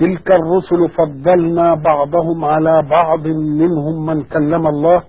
تلك الرسل فضلنا بعضهم على بعض منهم من كلم الله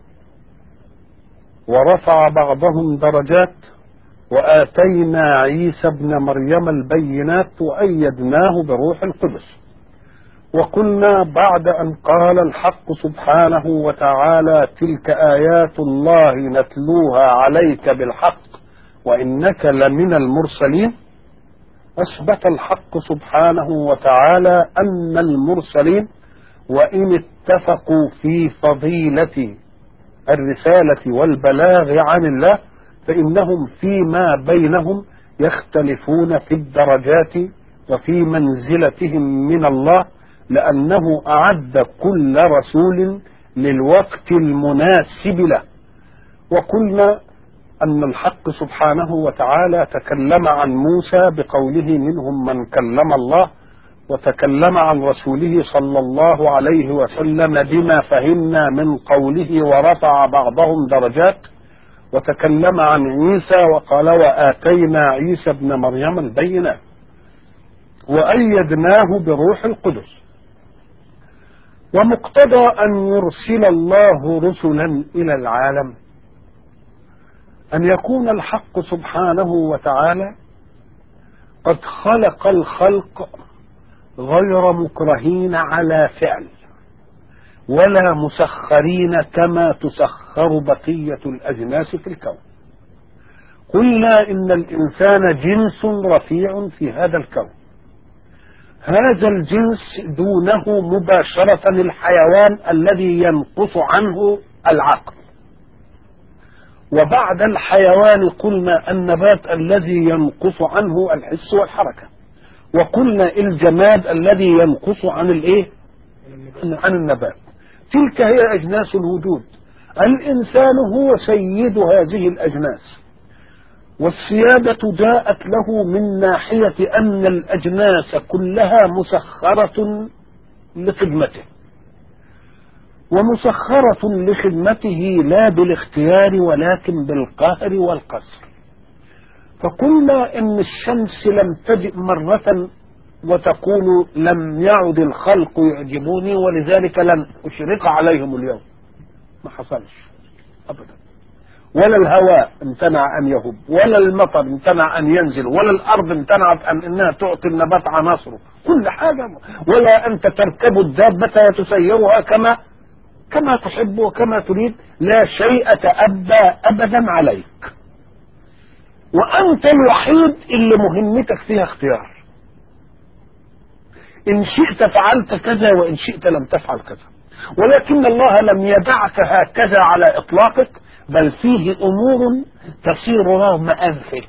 ورفع بعضهم درجات وآتينا عيسى ابن مريم البينات وأيدناه بروح القدس. وقلنا بعد أن قال الحق سبحانه وتعالى تلك آيات الله نتلوها عليك بالحق وإنك لمن المرسلين، أثبت الحق سبحانه وتعالى أن المرسلين وإن اتفقوا في فضيلة الرسالة والبلاغ عن الله فإنهم فيما بينهم يختلفون في الدرجات وفي منزلتهم من الله، لأنه أعد كل رسول للوقت المناسب له. وقلنا أن الحق سبحانه وتعالى تكلم عن موسى بقوله منهم من كلم الله، وتكلم عن رسوله صلى الله عليه وسلم بما فهمنا من قوله ورفع بعضهم درجات، وتكلم عن عيسى وقال وآتينا عيسى ابن مريم البينات وأيدناه بروح القدس. ومقتضى أن يرسل الله رسلا إلى العالم أن يكون الحق سبحانه وتعالى قد خلق الخلق غير مكرهين على فعل ولا مسخرين كما تسخر بقية الأجناس في الكون. قلنا إن الإنسان جنس رفيع في هذا الكون، هذا الجنس دونه مباشرة الحيوان الذي ينقص عنه العقل، وبعد الحيوان قلنا النبات الذي ينقص عنه الحس والحركة، وقلنا الجماد الذي ينقص عن الايه؟ عن النبات. تلك هي أجناس الوجود. الإنسان هو سيد هذه الأجناس، والسيادة جاءت له من ناحية أن الأجناس كلها مسخرة لخدمته، ومسخرة لخدمته لا بالاختيار ولكن بالقهر والقسر. فقلنا إن الشمس لم تجئ مرة وتقول لم يعد الخلق يعجبوني ولذلك لن أشرق عليهم اليوم، ما حصلش أبدا. ولا الهواء امتنع أن يهب، ولا المطر امتنع أن ينزل، ولا الأرض امتنعت أن إنها تعطي النبات عناصره، كل حاجة. ولا أنت تركب الدابة وتسيرها كما تحب وكما تريد، لا شيء تأبى أبدا عليك، وأنت الوحيد اللي مهمتك فيها اختيار. إن شئت فعلت كذا وإن شئت لم تفعل كذا، ولكن الله لم يدعك هكذا على إطلاقك، بل فيه أمور تصير رغم أنفك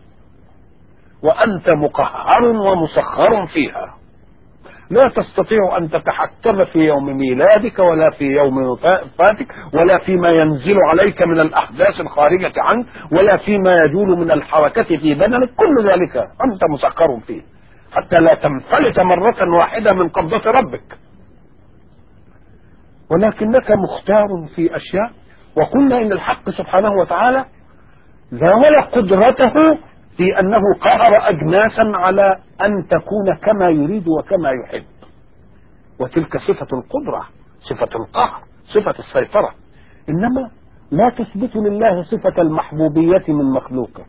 وأنت مقهر ومسخر فيها. لا تستطيع أن تتحكم في يوم ميلادك ولا في يوم وفاتك ولا فيما ينزل عليك من الأحداث الخارجة عنك ولا فيما يجول من الحركة في بدنك، كل ذلك أنت مسخر فيه حتى لا تنفلت مرة واحدة من قبضة ربك، ولكنك مختار في أشياء. وقلنا إن الحق سبحانه وتعالى زاول قدرته في أنه قهر أجناسا على أن تكون كما يريد وكما يحب، وتلك صفة القدرة، صفة القهر، صفة السيطرة. إنما لا تثبت لله صفة المحبوبية من مخلوقه.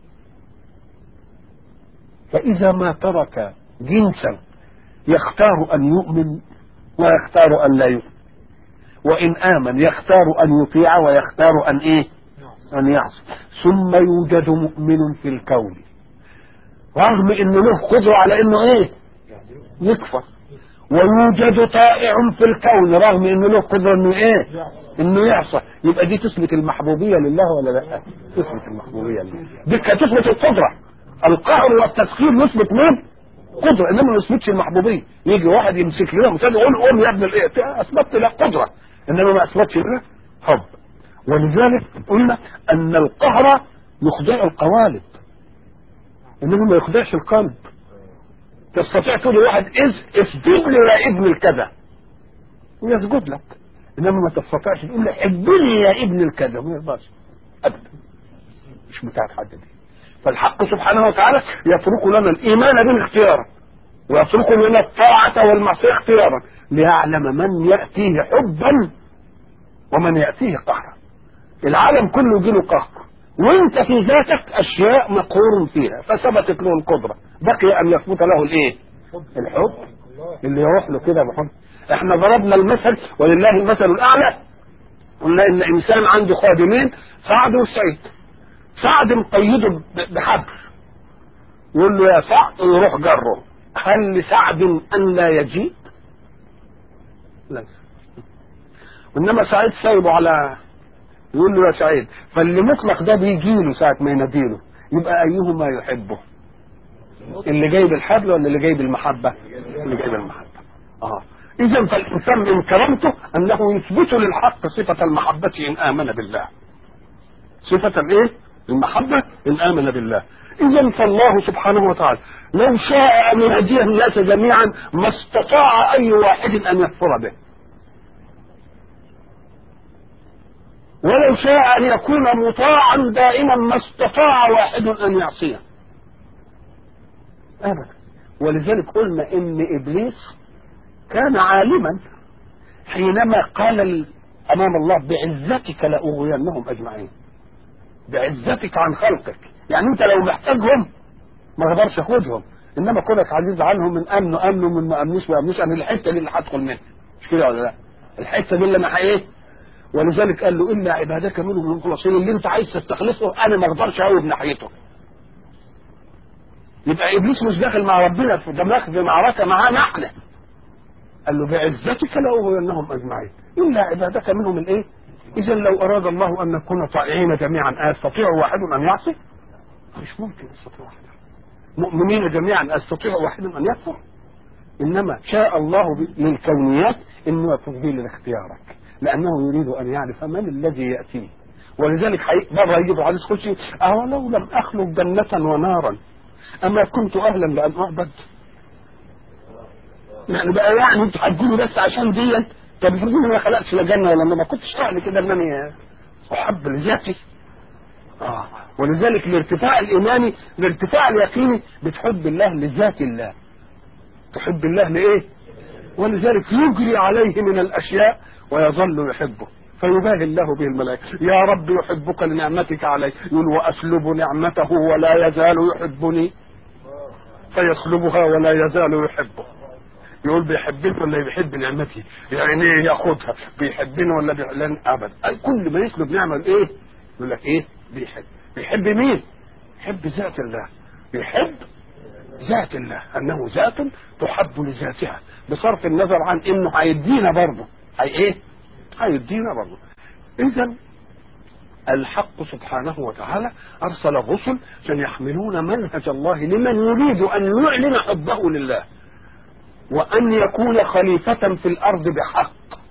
فإذا ما ترك جنسا يختار أن يؤمن ويختار أن لا يؤمن، وإن آمن يختار أن يطيع ويختار أن إيه؟ أن يعصي. ثم يوجد مؤمن في الكون رغم إنه له قدرة على إنه إيه؟ يكفر، ويوجد طائع في الكون رغم إنه له قدرة إنه إيه؟ إنه يعصى. يبقى دي تثبت المحبوبية لله ولا لا؟ تثبت المحبوبية لله. دي تثبت القدرة، القهر والتسخير يثبت مين؟ قدرة، إنما ما يثبتش المحبوبية. يجي واحد يمسك لنا مسدس يقول قوم يا ابن الإيه؟ أثبت له قدرة إنما ما أثبتش له حب. ولذلك قلنا أن القهر يخدع القوالب إنما ما يخدعش القلب. تستطيع تقول لواحد اسجد لي يا ابن الكذا ويسجد لك، إنما ما تستطيعش تقول له حبني يا ابن الكذا ما يرضاش أبدا، مش بتاعت حد دي. فالحق سبحانه وتعالى يترك لنا الإيمان بالاختيار ويترك لنا الطاعة والمعصية اختيارا ليعلم من يأتيه حبا ومن يأتيه قهرا. العالم كله يجيله قهر، وانت في ذاتك اشياء مقهور فيها فثبتت له القدرة، بقي ان يثبت له الايه؟ الحب اللي يروح له كده بحب. احنا ضربنا المثل ولله المثل الاعلى، قلنا ان انسان عنده خادمين سعد وسعيد. سعد مقيده بحبل، يقول له يا سعد ويروح جره، هل لسعد ان لا يجيب؟ لا. انما سعيد سايبه على، يقول له يا سعيد، فاللي مطلق ده بيجي له ساعه ما يناديله، يبقى ايهما يحبه؟ اللي جايب الحبل ولا اللي جايب المحبه؟ اللي جايب المحبه. اذا فالانسان من كرامته انه يثبت للحق صفه المحبه ان امن بالله. صفه الايه؟ المحبه ان امن بالله. اذا فالله سبحانه وتعالى لو شاء ان يهدي الناس جميعا ما استطاع اي واحد ان يكفر به، ولو شاء ان يكون مطاعا دائما ما استطاع واحد ان يعصيه ابدا. ولذلك قلنا ان ابليس كان عالما حينما قال امام الله بعزتك لاغوينهم اجمعين. بعزتك عن خلقك، يعني انت لو محتاجهم ما اقدرش اخدهم، انما كونك عزيز عنهم من امنوا امنوا، من ما امنوش ما امنوش، انا الحته دي اللي هدخل منها، مش كده ولا لا؟ الحته دي اللي انا ايه؟ ولذلك قال له الا عبادك منهم المخلصين، اللي انت عايز تستخلصه انا ما اقدرش اقوم ناحيته. يبقى ابليس مش داخل مع ربنا في دماغ في معركه معاه نحله. قال له بعزتك لاغوينهم اجمعين الا عبادك منهم الايه؟ اذا لو اراد الله ان نكون طائعين جميعا استطيع واحد ان يعصي؟ مش ممكن يستطيع واحد. مؤمنين جميعا استطيع واحد ان يكفر؟ انما شاء الله للكونيات انه تفضيل لاختيارك، لانه يريد ان يعرف من الذي ياتيه. ولذلك بره يجب عليه خشي اولو لم اخلق جنه ونارا اما كنت اهلا لان اعبد. يعني بقى يعني انتوا هتقولوا بس عشان دي؟ طب افرضوا ما خلقتش لا جنه ولا ما كنتش اهل كده انني احب لذاتي. ولذلك الارتفاع الايماني، الارتفاع اليقيني بتحب الله لذات الله. تحب الله لايه؟ ولذلك يجري عليه من الاشياء ويظل يحبه فيباهي الله به الملائكه. يا رب يحبك لنعمتك علي، يقول واسلب نعمته ولا يزال يحبني، فيسلبها ولا يزال يحبه. يقول بيحبني ولا بيحب نعمتي؟ يعني ايه ياخدها؟ بيحبني ولا لن ابدا. كل ما يسلب نعمه ايه؟ يقول لك ايه؟ بيحب مين؟ يحب ذات الله. بيحب ذات الله، انه ذات تحب لذاتها بصرف النظر عن انه هيدينا برضه. ايه؟ هيدينا برضه. اذا الحق سبحانه وتعالى ارسل الرسل عشان يحملون منهج الله لمن يريد ان يعلن حبه لله وان يكون خليفة في الارض بحق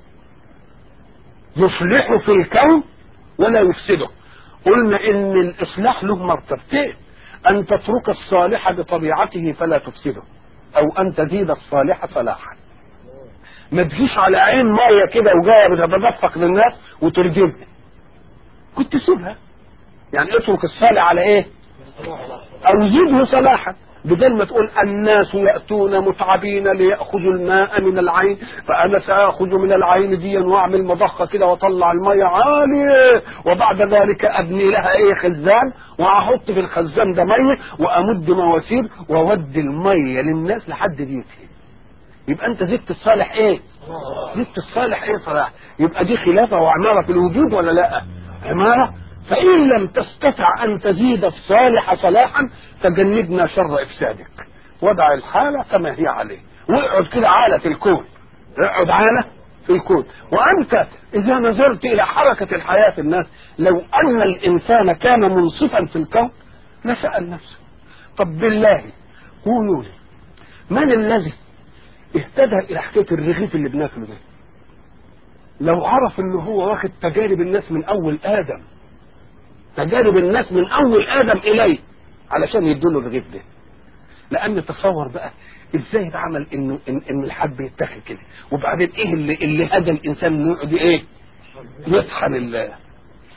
يصلح في الكون ولا يفسده. قلنا ان الاصلاح له مرتبتين: ان تترك الصالح بطبيعته فلا تفسده، او ان تزيد الصالح صلاحا. ما تجيش على عين ميه كده وجايه بتتدفق للناس وترجمها، كنت سيبها. يعني اترك الصالح على ايه؟ او زيده صلاحا. بدل ما تقول الناس يأتون متعبين ليأخذوا الماء من العين، فأنا سأخذ من العين دي وأعمل مضخة كده وأطلع المية عالية، وبعد ذلك أبني لها إيه؟ خزان، وأحط في الخزان ده مية وأمد مواسير وأودي المية للناس لحد بيتهم. يبقى أنت زدت الصالح إيه؟ زدت الصالح إيه؟ صلاح. يبقى دي خلافة وعمارة في الوجود ولا لا؟ عمارة. فإن لم تستطع أن تزيد الصالح صلاحا فجنبنا شر إفسادك، ودع الحالة كما هي عليه، واقعد كده عالة في الكون، اقعد عالة في الكون. وأنت إذا نظرت إلى حركة الحياة في الناس، لو أن الإنسان كان منصفا في الكون لسأل نفسه: طب بالله قولوا لي من الذي اهتدى إلى حكاية الرغيف اللي بناكله ده؟ لو عرف إنه هو واخد تجارب الناس من أول آدم، تجارب الناس من اول ادم اليه علشان يدوله الرغيف ده. لان تصور بقى ازاي اتعمل ان الحب يتاخد كده، وبعدين ايه اللي هدى الانسان انه يقعد ايه؟ يطحن الله.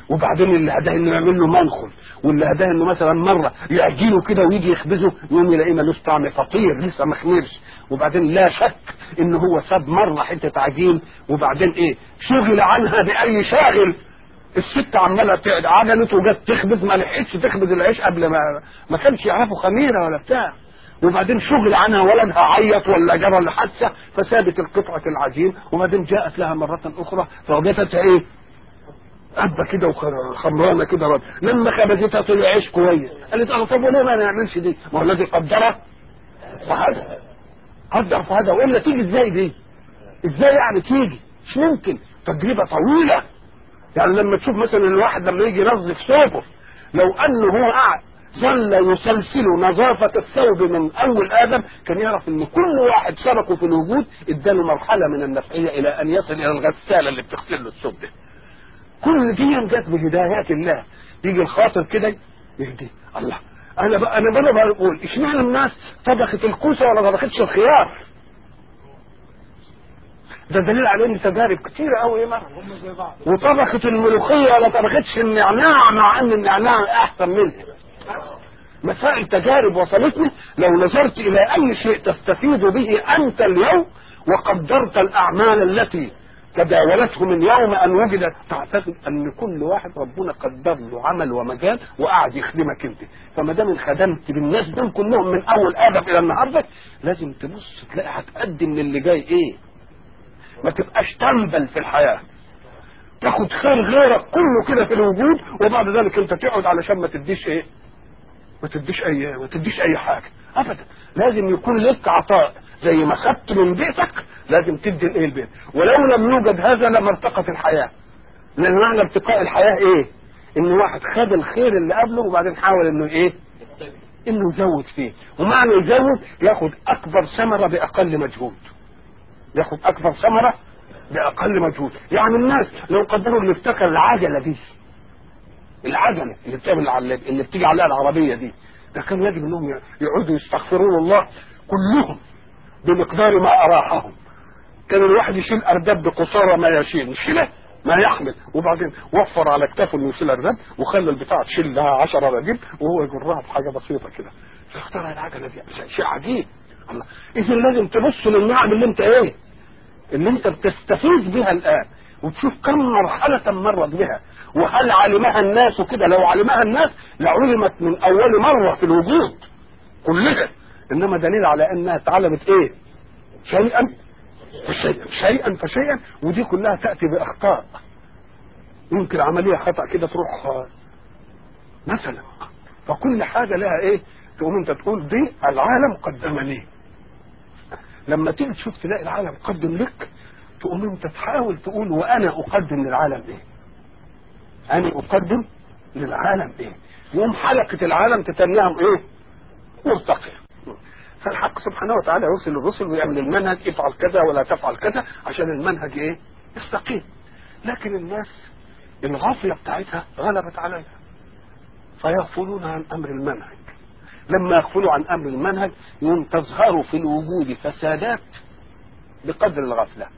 وبعدين اللي هداه انه يعمل له منخل، واللي هداه انه مثلا مره يعجنه كده ويجي يخبزه يوم يلاقيه ملوش طعم فطير لسه ما خمرش، وبعدين لا شك ان هو ساب مره حته عجين وبعدين ايه شغل عنها باي شاغل. الست عماله عجنت وجت تخبز ما لحقتش تخبز العيش قبل ما كانش يعرفوا خميره ولا بتاع، وبعدين شغل عنها ولدها عيط ولا جرى لحادثه فسابت القطعه العجين، وبعدين جاءت لها مره اخرى فوجدتها ايه قبه كده وخمرانه كده رد. لما خبزتها طلع عيش كويس قالت اه طب وليه ما نعملش دي؟ ما هو الذي قدره فهذا قدر فهذا، والا تيجي ازاي دي؟ ازاي يعني تيجي؟ مش ممكن، تجربه طويله. يعني لما تشوف مثلا الواحد لما يجي ينظف ثوبه لو انه هو قاعد ظل يسلسل نظافه الثوب من اول ادم كان يعرف ان كل واحد شاركه في الوجود اداله مرحله من النفعيه الى ان يصل الى الغساله اللي بتغسل له الثوب ده. كل دي جت بهدايات الله. يجي الخاطر كده يهدي الله. انا بقول اشمعنى الناس طبخت الكوسه ولا طبختش الخيار؟ ده دليل على ان تجارب كتيره قوي مره. وطبخت الملوخيه ولا طبختش النعناع مع ان النعناع احسن منها. مسائل تجارب وصلتني. لو نظرت الى اي شيء تستفيد به انت اليوم وقدرت الاعمال التي تداولته من يوم ان وجدت تعتقد ان كل واحد ربنا قدر له عمل ومجال وقعد يخدمك انت. فما دام انخدمت بالناس دول كلهم من اول ادم الى النهارده لازم تبص تلاقي هتقدم للي جاي ايه. ما تبقاش تنبل في الحياه تاخد خير غيرك كله كده في الوجود وبعد ذلك انت تقعد علشان ما تديش ايه، ما تديش اي حاجه ابدا. لازم يكون لك عطاء زي ما خدت من بيتك لازم تدي الايه البيت. ولو لم يوجد هذا لما ارتقت الحياه. لان معنى ارتقاء الحياه ايه؟ ان واحد خد الخير اللي قبله وبعدين حاول انه ايه، انه يزود فيه. ومعنى يزود ياخد اكبر ثمره باقل مجهود. ياخد اكبر ثمره باقل مجهود. يعني الناس لو قدروا اللي ابتكر العجله دي، العجله اللي بتعمل اللي بتيجي عليها العربيه دي، ده كان يجب انهم يقعدوا يستغفرون الله كلهم بمقدار ما اراحهم. كان الواحد يشيل ارداب بقصارى ما يشيله ما يحمل، وبعدين وفر على كتافه انه يشيل ارداب وخلى البتاع تشيل لها 10 رجيب وهو يجرها بحاجه بسيطه كده. فاخترع العجله دي شيء عجيب. الله، اذا لازم تبص للنعم اللي انت ايه، اللي انت بتستفيد بها الان وتشوف كم مرحله مرت بها وهل علمها الناس كده. لو علمها الناس لعلمت من اول مره في الوجود كلها، انما دليل على انها اتعلمت ايه، شيئا فشيئا. ودي كلها تاتي باخطاء. يمكن عمليه خطا كده تروح مثلا. فكل حاجه لها ايه، تقوم انت تقول دي العالم قدمني. لما تيجي تشوف تلاقي العالم قدم لك تقوم انت تحاول تقول وانا اقدم للعالم ايه، انا اقدم للعالم ايه. يوم حلقه العالم تتناهم ايه، مرتقيه. فالحق سبحانه وتعالى يرسل الرسل ويعمل المنهج افعل كذا ولا تفعل كذا عشان المنهج ايه، يستقيم. لكن الناس الغافله بتاعتها غلبت عليها فيغفلون عن امر المنهج. لما يغفلوا عن امر المنهج يوم تظهر في الوجود فسادات بقدر الغفله.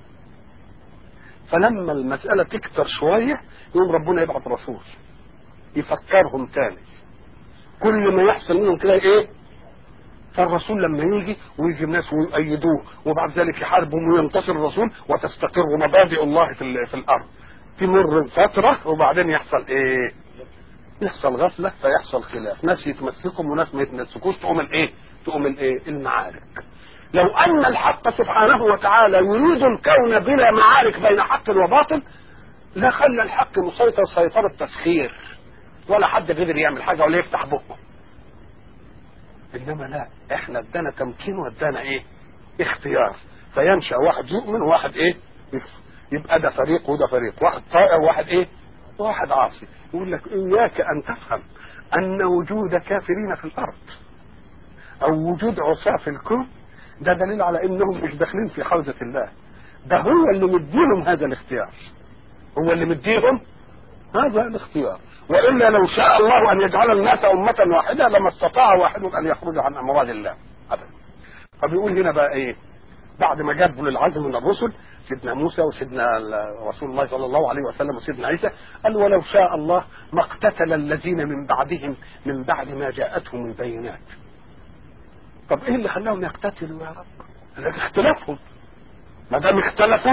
فلما المساله تكتر شويه يوم ربنا يبعث رسول يفكرهم تاني. كل ما يحصل منهم كده ايه، فالرسول لما يجي ويجي الناس ويؤيدوه وبعد ذلك يحاربهم وينتصر الرسول وتستقر مبادئ الله في الارض. تمر فتره وبعدين يحصل ايه، يحصل غفله فيحصل خلاف، ناس يتمسكوا وناس ما يتمسكوش، تقوم الايه المعارك. لو ان الحق سبحانه وتعالى يريد الكون بلا معارك بين حق وباطل لا خلى الحق مسيطر سيطره تسخير ولا حد قدر يعمل حاجه ولا يفتح بقه. انما لا، احنا ادانا تمكين وادانا ايه، اختيار. فينشا واحد يؤمن وواحد ايه يكفر، يبقى ده فريق وده فريق، واحد طائع وواحد ايه، واحد عاصي. يقول لك اياك ان تفهم ان وجود كافرين في الارض او وجود عصاة في الكون ده دليل على انهم مش داخلين في حوزة الله. ده هو اللي مديهم هذا الاختيار، هو اللي مديهم هذا الاختيار. والا لو شاء الله ان يجعل الناس امه واحده لما استطاع واحد ان يخرج عن امراض الله ابدا. فبيقول هنا بقى ايه، بعد ما جابوا للعزم من الرسل سيدنا موسى وسيدنا رسول الله صلى الله عليه وسلم وسيدنا عيسى، قال ولو شاء الله ما اقتتل الذين من بعدهم من بعد ما جاءتهم البينات. طب ايه اللي خلاهم يقتتلوا يا رب؟ اختلافهم، ما دام اختلفوا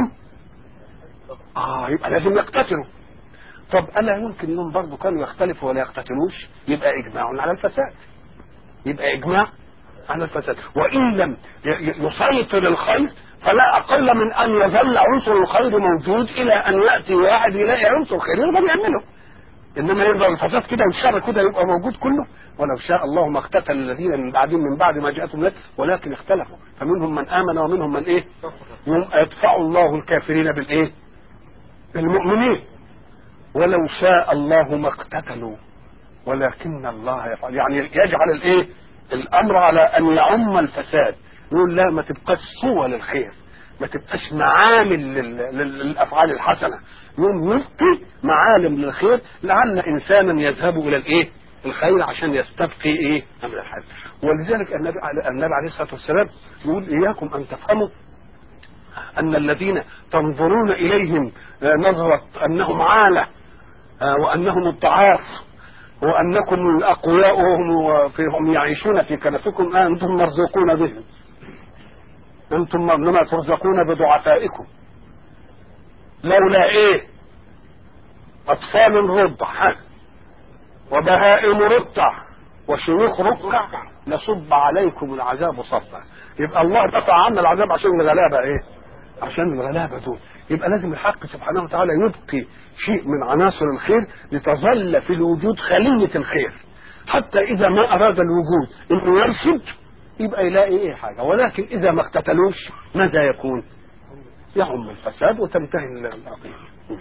يبقى لازم يقتتلوا. طب الا يمكن انهم برضه كانوا يختلفوا ولا يقتتلوش؟ يبقى اجماع على الفساد، يبقى اجماع على الفساد. وان لم يسيطر الخير فلا اقل من ان يظل عنصر الخير موجود الى ان ياتي واحد يلاقي عنصر خير يقدر يعمله. انما يقدر الفساد كده والشر كده يبقى موجود كله. ولو شاء الله ما اقتتل الذين من بعدهم من بعد ما جاءتهم الناس ولكن اختلفوا فمنهم من امن ومنهم من ايه؟ يدفع الله الكافرين بالايه؟ بالمؤمنين. ولو شاء الله ما اقتتلوا ولكن الله يفعل، يعني يجعل الايه؟ الامر على ان يعم الفساد. يقول لا، ما تبقاش صور للخير، ما تبقاش معامل للافعال الحسنه، يوم يبقي معالم للخير لعل انسانا يذهب الى الايه؟ الخير عشان يستبقي ايه؟ امر الحال. ولذلك النبي عليه الصلاه والسلام يقول اياكم ان تفهموا ان الذين تنظرون اليهم نظره انهم عاله وانهم الضعاف وانكم الاقوياء وهم يعيشون في كنفكم انتم مرزقون بهم، انتم انما ترزقون بضعفائكم. لولا ايه؟ اطفال رضع وبهائم رضع وشيوخ ركع لصب عليكم العذاب صبا. يبقى الله دفع عنا العذاب عشان الغلابه ايه؟ عشان الغلابه دول. يبقى لازم الحق سبحانه وتعالى يبقي شيء من عناصر الخير لتظل في الوجود خلية الخير، حتى إذا ما أراد الوجود إنه يرشد يبقى يلاقي إيه حاجة. ولكن إذا ما اقتتلوش ماذا يكون؟ يعم الفساد وتنتهي العقيدة.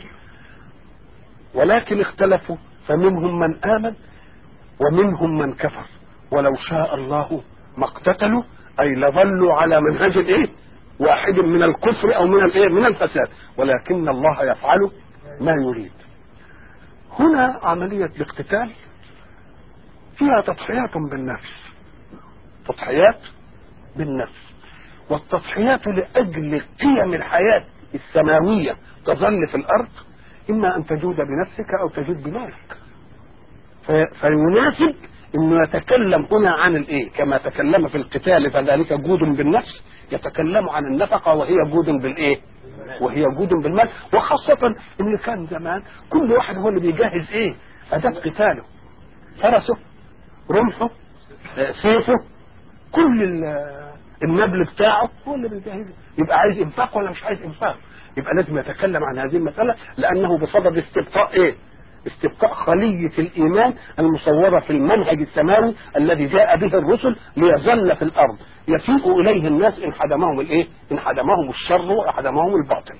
ولكن اختلفوا فمنهم من آمن ومنهم من كفر. ولو شاء الله ما اقتتلوا أي لظلوا على منهج الإيه؟ واحد من الكفر او من الايه؟ من الفساد، ولكن الله يفعل ما يريد. هنا عملية الاقتتال فيها تضحيات بالنفس، تضحيات بالنفس، والتضحيات لأجل قيم الحياة السماوية تظل في الأرض إما أن تجود بنفسك أو تجود بمالك. فيناسب انه يتكلم هنا عن الايه؟ كما تكلم في القتال فذلك جود بالنفس، يتكلم عن النفقه وهي جود بالايه؟ وهي جود بالمال. وخاصه ان كان زمان كل واحد هو اللي بيجهز ايه؟ اداه قتاله، فرسه، رمحه، سيفه، كل النبل بتاعه هو اللي بيجهزه. يبقى عايز انفاق ولا مش عايز انفاق؟ يبقى لازم يتكلم عن هذه المساله لانه بصدد استبقاء ايه؟ استبقاء خلية الإيمان المصورة في المنهج السماوي الذي جاء به الرسل ليظل في الأرض يفيء إليه الناس إن حدمهم الإيه؟ إن حدمهم الشر وحدمهم الباطل.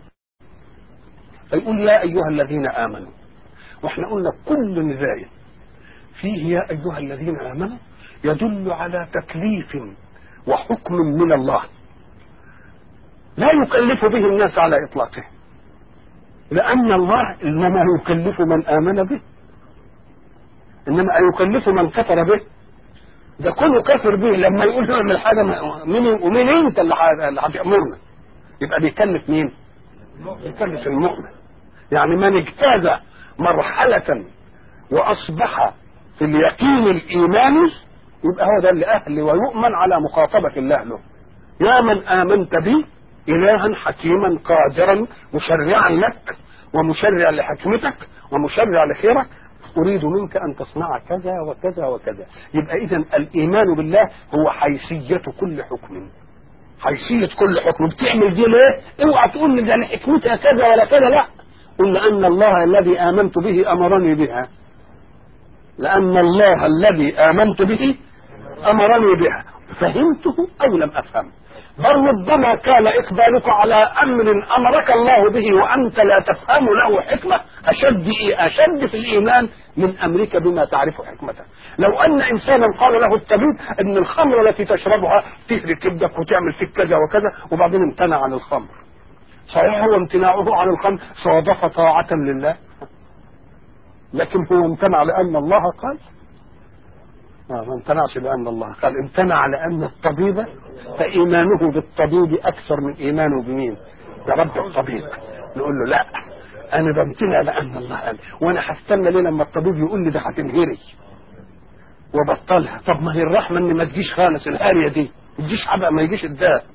فيقول يا أيها الذين آمنوا، وإحنا قلنا كل نزاية فيه يا أيها الذين آمنوا يدل على تكليف وحكم من الله لا يكلف به الناس على إطلاقه، لأن الله إنما يكلف من آمن به، إنما يكلف من كفر به. ده كله كفر به لما يقول نعمل حاجة ومين أنت اللي هتأمرنا؟ يبقى بيكلف مين؟ بيكلف المؤمن. يعني من اجتاز مرحلة وأصبح في اليقين الإيماني يبقى هو ده اللي أهل ويؤمن على مخاطبة الله له. يا من آمنت بي إلها حكيما قادرا مشرعا لك ومشرع لحكمتك ومشرع لخيرك، أريد منك أن تصنع كذا وكذا وكذا. يبقى إذن الإيمان بالله هو حيثية كل حكم، حيثية كل حكم. بتعمل دي ليه؟ اوعى تقول لي ده حكمتها كذا ولا كذا، لا، قل أن الله الذي آمنت به أمرني بها، لأن الله الذي آمنت به أمرني بها. فهمته أو لم أفهم؟ بل ربما كان إقبالك على أمر أمرك الله به وأنت لا تفهم له حكمة أشد في الإيمان من أمرك بما تعرف حكمته. لو أن إنسانا قال له الطبيب أن الخمر التي تشربها تهلك كبدك وتعمل فيك كذا وكذا، وبعدين امتنع عن الخمر، صحيح هو امتناعه عن الخمر صادف طاعة لله، لكن هو امتنع لأن الله قال. ما امتنعش لأن الله قال امتنع لأن الطبيب فإيمانه بالطبيب أكثر من إيمانه بمين؟ برب الطبيب. نقول له لا، أنا بمتنع لأن الله قال، وأنا هستنى ليه لما الطبيب يقول لي ده هتنهري وبطلها؟ طب ما هي الرحمة إن ما تجيش خالص الهارية دي، ما تجيش حبق، ما يجيش الداء.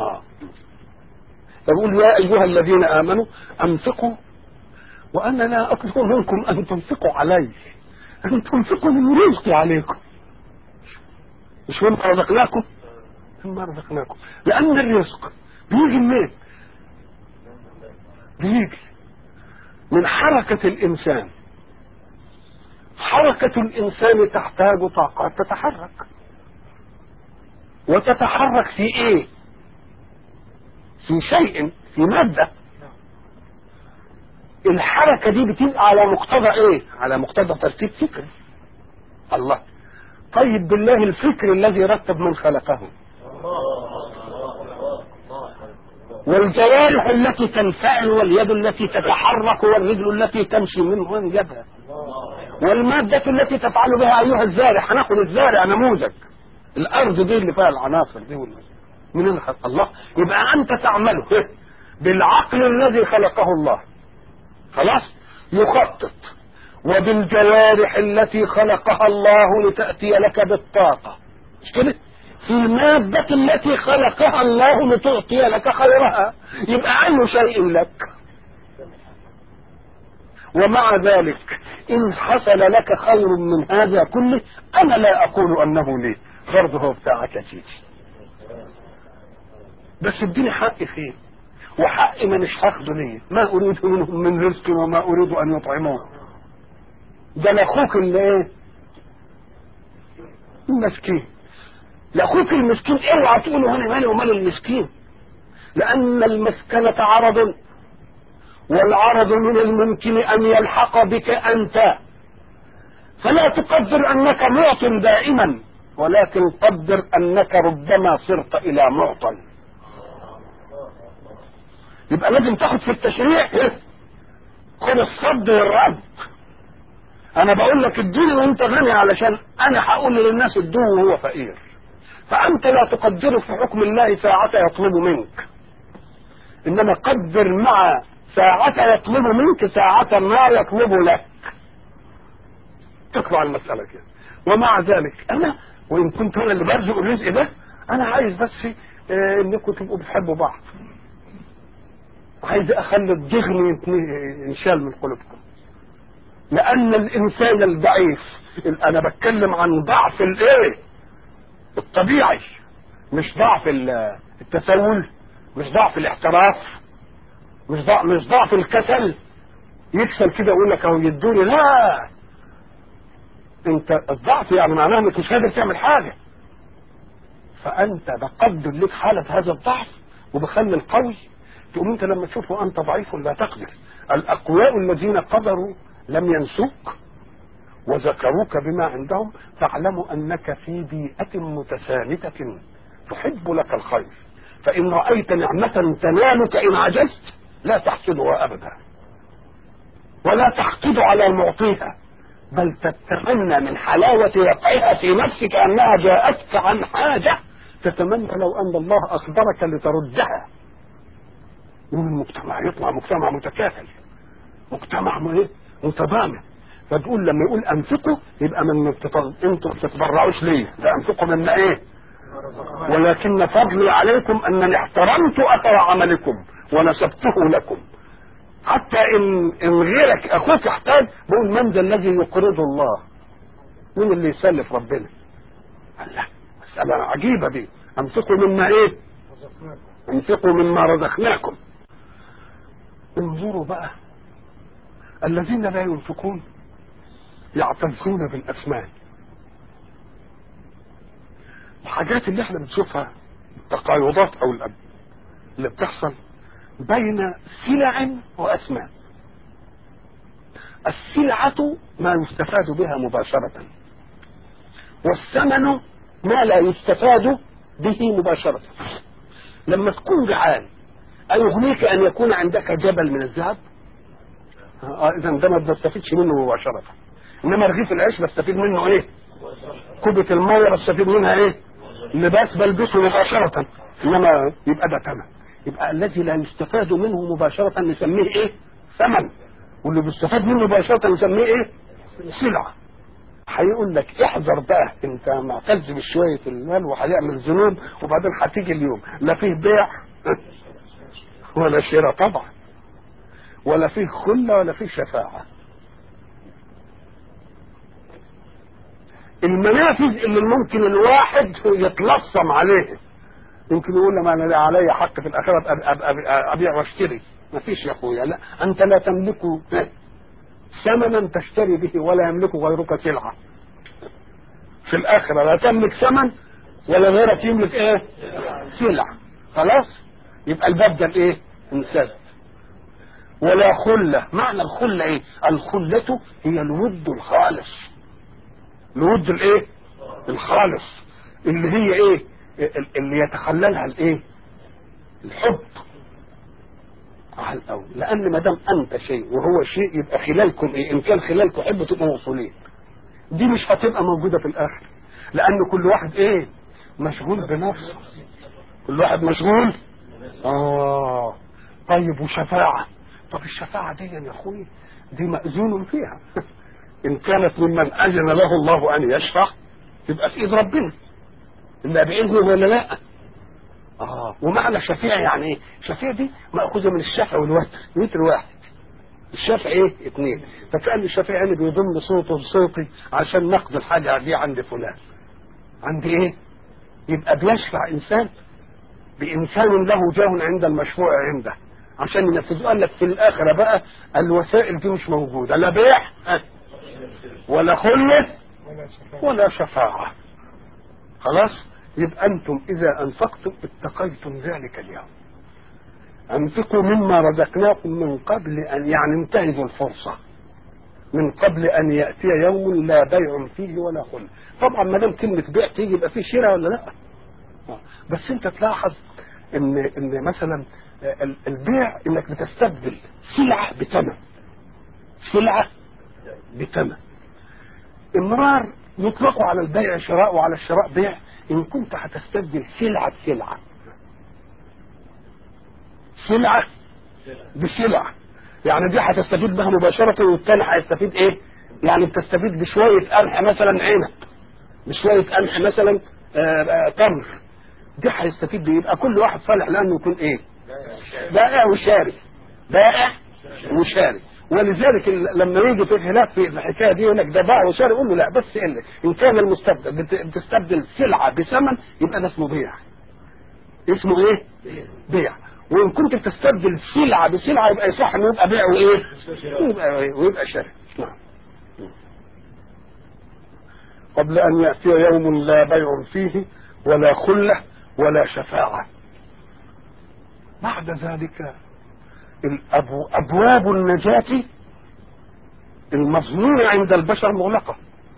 يقول يا أيها الذين آمنوا أنفقوا وأنا لا أطلب منكم أن تنفقوا علي، أن تنفقوا من رزقي عليكم، مش مما رزقناكم، مما رزقناكم، لأن الرزق بيجي منين؟ بيجي من حركة الإنسان. حركة الإنسان تحتاج طاقات تتحرك، وتتحرك في إيه؟ في شيء، في مادة. الحركة دي بتبقى على مقتضى إيه؟ على مقتضى ترتيب فكري. الله، طيب بالله الفكر الذي رتب من خلقه، والجوارح التي تنفعل، واليد التي تتحرك، والرجل التي تمشي من جبهة، والمادة التي تفعل بها أيها الزارع. هناخد الزارع نموذج، الأرض دي اللي فيها العناصر دي من الخلق الله. يبقى أنت تعمله بالعقل الذي خلقه الله، خلاص، يخطط، وبالجوارح التي خلقها الله لتأتي لك بالطاقة، مش كده؟ في المادة التي خلقها الله لتعطي لك خيرها، يبقى عنه شيء لك. ومع ذلك إن حصل لك خير من هذا كله، أنا لا أقول أنه لي، برضه هو بتاعك يا سيدي، بس اديني حق فيه، وحق ما مش هاخده ليه، ما أريد منهم من رزق وما أريد أن يطعمون. ده لأخوك اللي إيه؟ المسكين، لأخوك المسكين اوعى تقولوا أنا مالي ومال المسكين، لأن المسكنة عرض، والعرض من الممكن أن يلحق بك أنت، فلا تقدر أنك معط دائما، ولكن قدر أنك ربما صرت إلى معطى. يبقى لازم تاخد في التشريع خد الصد والرد. أنا بقول لك اديني وأنت غني، علشان أنا هقول للناس ادوه وهو فقير، فأنت لا تقدره في حكم الله ساعة يطلب منك، إنما قدر مع ساعة يطلب منك ساعة ما يطلب لك، تطلع المسألة كده. ومع ذلك أنا وإن كنت أنا اللي برزق الرزق ده، أنا عايز بس إنكم تبقوا بتحبوا بعض، عايز أخلي الضغن ينشال من قلوبكم، لأن الإنسان الضعيف، أنا بتكلم عن ضعف الإيه؟ الطبيعي، مش ضعف التسول، مش ضعف الاحتراف، مش ضعف الكسل، يكسل كده يقول لك اهو يدوني، لا، انت الضعف يعني معناه انك مش قادر تعمل حاجه، فانت بقدر لك حاله هذا الضعف وبخلي القوي، تقوم انت لما تشوفه انت ضعيف لا تقدر. الاقوياء الذين قدروا لم ينسوك وذكروك بما عندهم، فاعلموا انك في بيئه متساندة تحب لك الخير، فان رايت نعمه تنالك ان عجزت لا تحسدها ابدا، ولا تحقد على معطيها، بل تتمنى من حلاوة وقعها في نفسك أنها جاءتك عن حاجة، تتمنى لو أن الله أخبرك لتردها. يوم المجتمع يطلع مجتمع متكافل، مجتمع متضامن، فتقول لما يقول أنفقوا يبقى من أنتم بتتبرعوش ليه، ده أنفقوا من إيه؟ ولكن فضلي عليكم أنني احترمت أثر عملكم ونسبته لكم، حتى إن غيرك أخوك يحتاج، بقول من ذا الذي يقرض الله؟ مين اللي يسلف ربنا؟ الله، مسألة عجيبة دي. أنفقوا مما إيه؟ أنفقوا مما رزقناكم. انظروا بقى، الذين لا ينفقون يعتزون بالأسمان. الحاجات اللي احنا بنشوفها التقايضات أو اللي بتحصل بين سلع وأسمان. السلعة ما يستفاد بها مباشرة، والثمن ما لا يستفاد به مباشرة. لما تكون جعان أيغنيك أن يكون عندك جبل من الذهب؟ إذا ده ما بستفيدش منه مباشرة، إنما رغيف العيش بستفيد منه إيه؟ كوبة المية بستفيد منها ايه؟ لباس بلبسه مباشرة، انما يبقى ده ثمن. يبقى الذي لا يستفاد منه مباشرة نسميه ايه؟ ثمن. واللي بيستفاد منه مباشرة نسميه ايه؟ سلعة. هيقول لك احذر بقى، انت معتز بشوية المال وهيعمل ذنوب، وبعدين هتيجي اليوم لا فيه بيع ولا شراء طبعا، ولا فيه خلة ولا فيه شفاعة. المنافذ اللي ممكن الواحد يتلصم عليه، يمكن يقول لما انا علي حق في الاخره ابيع واشتري. ما فيش يا اخويا، لا، انت لا تملك ثمنا تشتري به ولا يملك غيرك سلعه. في الاخره لا تملك ثمن ولا غيرك يملك ايه؟ سلعه. خلاص، يبقى الباب ده الايه؟ انسد. ولا خله. معنى الخله ايه؟ الخله هي الود الخالص. الود الايه؟ الخالص، اللي هي ايه؟ اللي يتخللها الايه؟ الحب على الاول. لان ما دام انت شيء وهو شيء يبقى خلالكم ايه؟ ان كان خلالكم حب تبقوا موصولين. دي مش هتبقى موجوده في الاخر، لان كل واحد ايه؟ مشغول بنفسه. كل واحد مشغول. طيب وشفاعه. طب الشفاعه دي يا اخوي دي مأذون فيها ان كانت ممن اذن له الله ان يشفع تبقى في ايد ربنا الا باذنه ولا لا. ومعنى شفيع يعني ايه؟ شفيع دي مأخوذه من الشفع والوتر. وتر واحد، الشفع ايه؟ اثنين. فكأن الشفيع اللي بيضم صوته بصوتي عشان نقضي الحاجه دي عند فلان. عند ايه؟ يبقى بيشفع انسان بانسان له جاه عند المشفوع عنده عشان ينفذه. قال لك في الاخره بقى الوسائل دي مش موجوده، لا بيع ولا خله ولا شفاعه. خلاص، يبقى انتم اذا انفقتم اتقيتم ذلك اليوم. انفقوا مما رزقناكم من قبل ان، يعني انتهزوا الفرصه، من قبل ان ياتي يوم لا بيع فيه ولا خلة. طبعا ما دام كلمه بيع تيجي يبقى فيه شراء ولا لا. بس انت تلاحظ ان مثلا البيع انك بتستبدل سلعه بثمن. سلعه بثمن. امرار يطلق على البيع شراء وعلى الشراء بيع ان كنت هتستبدل سلعه بسلعه. سلعه بسلعه، يعني دي هتستفيد بها مباشره والثاني هيستفيد ايه؟ يعني بتستفيد بشويه قمح مثلا عنب، بشويه قمح مثلا تمر. دي هيستفيد بيه. يبقى كل واحد صالح لانه يكون ايه؟ بائع وشاري. بائع وشاري. ولذلك لما يجي في خلاف في الحكايه دي يقول لك ده باع وشاري، يقول له لا، بس ان كان المستبدل بتستبدل سلعه بثمن يبقى ده اسمه بيع. اسمه ايه؟ بيع. وان كنت بتستبدل سلعه بسلعه يبقى يصح انه يبقى بيع وايه؟ ويبقى شاري. نعم. قبل ان ياتي يوم لا بيع فيه ولا خله ولا شفاعه. بعد ذلك أبواب النجاة المظنونة عند البشر مغلقة.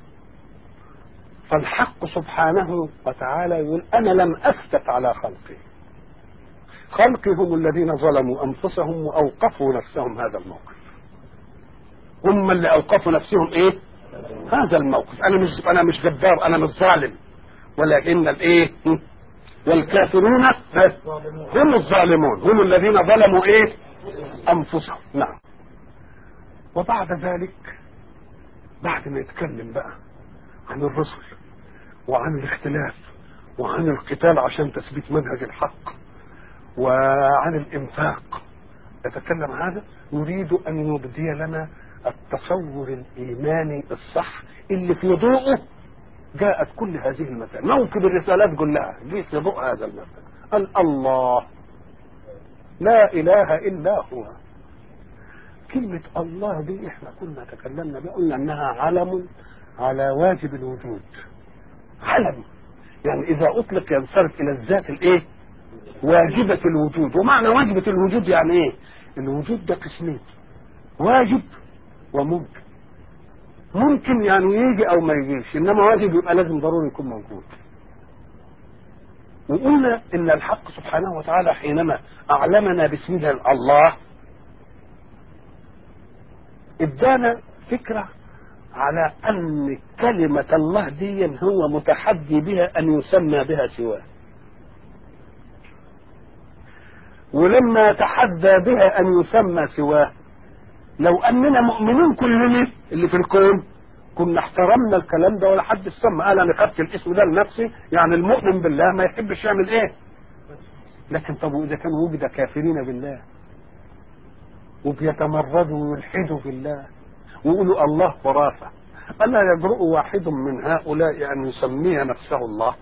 فالحق سبحانه وتعالى يقول أنا لم أفتت على خلقي. خلقي هم الذين ظلموا أنفسهم وأوقفوا نفسهم هذا الموقف. هم اللي أوقفوا نفسهم إيه؟ هذا الموقف. أنا مش جبار، أنا مش ظالم، ولكن الإيه؟ والكافرون هم الظالمون، هم الذين ظلموا إيه؟ أنفسهم. نعم. وبعد ذلك بعد ما يتكلم بقى عن الرسل وعن الاختلاف وعن القتال عشان تثبيت منهج الحق وعن الإنفاق، يتكلم هذا يريد أن يبدي لنا التصور الإيماني الصح اللي في ضوءه جاءت كل هذه المسائل. موكب الرسالات كلها جه في ضوء هذا المثل. قال الله لا إله إلا هو. كلمة الله دي احنا كنا تكلمنا بها، قلنا انها علم على واجب الوجود. علم يعني اذا اطلق ينصرف الى الذات الايه؟ واجبة الوجود. ومعنى واجبة الوجود يعني ايه؟ الوجود ده قسمين، واجب وممكن. ممكن يعني يجي او ما يجيش، انما واجب يبقى لازم ضروري يكون موجود. وقلنا ان الحق سبحانه وتعالى حينما اعلمنا باسمه الله ادانا فكرة على ان كلمة الله دي هو متحدي بها ان يسمى بها سواه، ولما تحدى بها ان يسمى سواه لو اننا مؤمنين كلنا اللي في الكون كنا احترمنا الكلام ده ولا حد سمى. قال انا خدت الاسم ده لنفسي، يعني المؤمن بالله ما يحبش يعمل ايه. لكن طب واذا كان وجد كافرين بالله وبيتمردوا ويلحدوا في الله ويقولوا الله خرافه، الا يجرؤ واحد من هؤلاء ان يسمي نفسه الله؟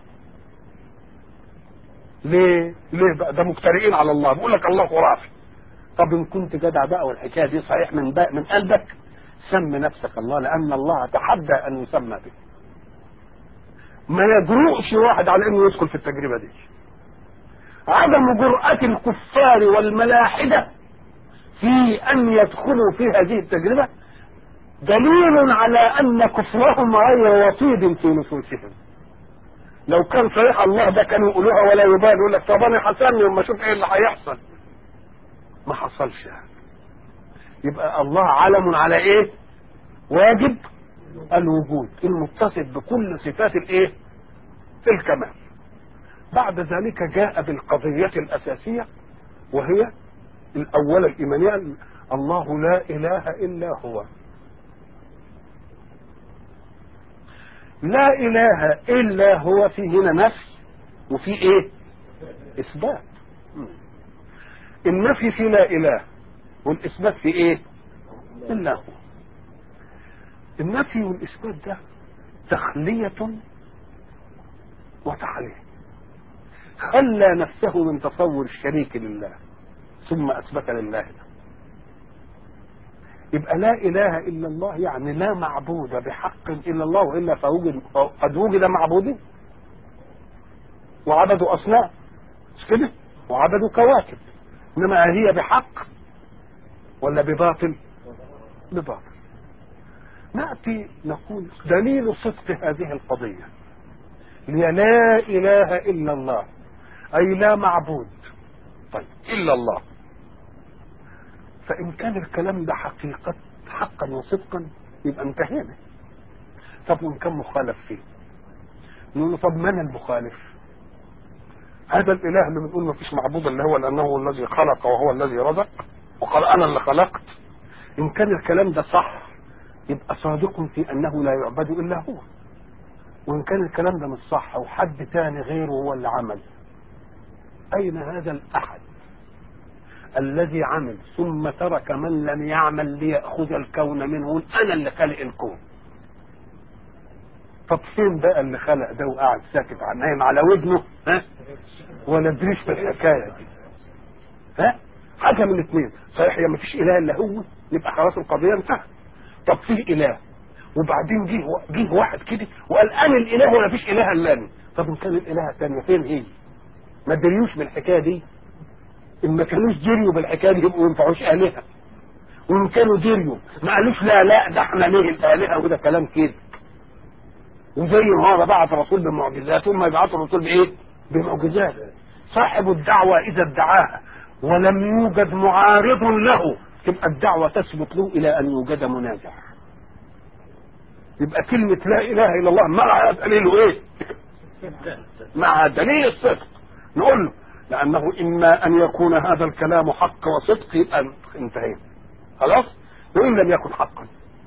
ليه بقى؟ ده مفترئين على الله، بيقول لك الله خرافي. طب ان كنت جدع بقى والحكايه دي صحيح من قلبك، سم نفسك الله، لان الله تحدى ان يسمى به. ما يجرؤش واحد على انه يدخل في التجربه دي. عدم جرأة الكفار والملاحده في ان يدخلوا في هذه التجربه دليل على ان كفرهم غير وطيد في نفوسهم. لو كان صحيح الله ده كانوا يقولوها ولا يبالوا، يقول لك طب انا حسني وما اشوف ايه اللي هيحصل. ما حصلش يعني. يبقى الله علم على ايه؟ واجب الوجود المتصف بكل صفات الايه؟ الكمال. بعد ذلك جاء بالقضية الأساسية وهي الأولى الإيمانية، الله لا إله إلا هو. لا إله إلا هو، في هنا نفي وفي إيه؟ إثبات. النفي في لا إله والإثبات في إيه؟ إلا هو. النفي والإثبات ده تخلية وتحلية. خلى نفسه من تصور الشريك لله ثم أثبت لله ده. يبقى لا إله إلا الله يعني لا معبود بحق إلا الله، وإلا قد وجد معبودين وعبدوا أصنام مش كده وعبدوا كواكب، إنما هي بحق ولا بباطل؟ بباطل. نأتي نقول دليل صدق هذه القضية هي لا إله إلا الله، أي لا معبود طيب إلا الله. فإن كان الكلام ده حقا وصدقا يبقى انتهينا. طب وإن كان مخالف فيه نقول له طب من المخالف؟ هذا الإله اللي بنقول ما فيش معبود اللي هو لأنه هو الذي خلق وهو الذي رزق وقال أنا اللي خلقت. إن كان الكلام ده صح يبقى صادق في أنه لا يعبد إلا هو. وإن كان الكلام ده مش صح وحد تاني غيره هو اللي عمل، أين هذا الأحد الذي عمل ثم ترك من لم يعمل ليأخذ الكون منه؟ أنا اللي خلق الكون. طب فين بقى اللي خلق ده وقاعد ساكت نايم على ودنه ولا دريش في الحكاية دي؟ حاجة من الاثنين. صحيح يا ما فيش إله إلا هو يبقى خلاص القضية انتهت. طب فيه إله وبعدين جه واحد كده وقال أنا الإله ولا فيش إله إلا أنا. طب إن كان الإله الثانية فين هي؟ ما دريوش بالحكاية دي. إن ما كانوش دريوا بالحكاية دي يبقوا ما ينفعوش آلهة. وإن كانوا دريوا ما قالوش لا ده احنا ليه الآلهة، وده كلام كده. وزي ما هو بعث رسول بمعجزات ثم يبعث الرسول بإيه؟ بمعجزات. صاحب الدعوة إذا ادعاها ولم يوجد معارض له تبقى الدعوة تثبت له إلى أن يوجد منازع. يبقى كلمة لا إله إلا الله مع دليل إيه؟ مع دليل الصدق. نقول له لأنه إما أن يكون هذا الكلام حق وصدق يبقى انتهينا خلاص، وإن لم يكن حقا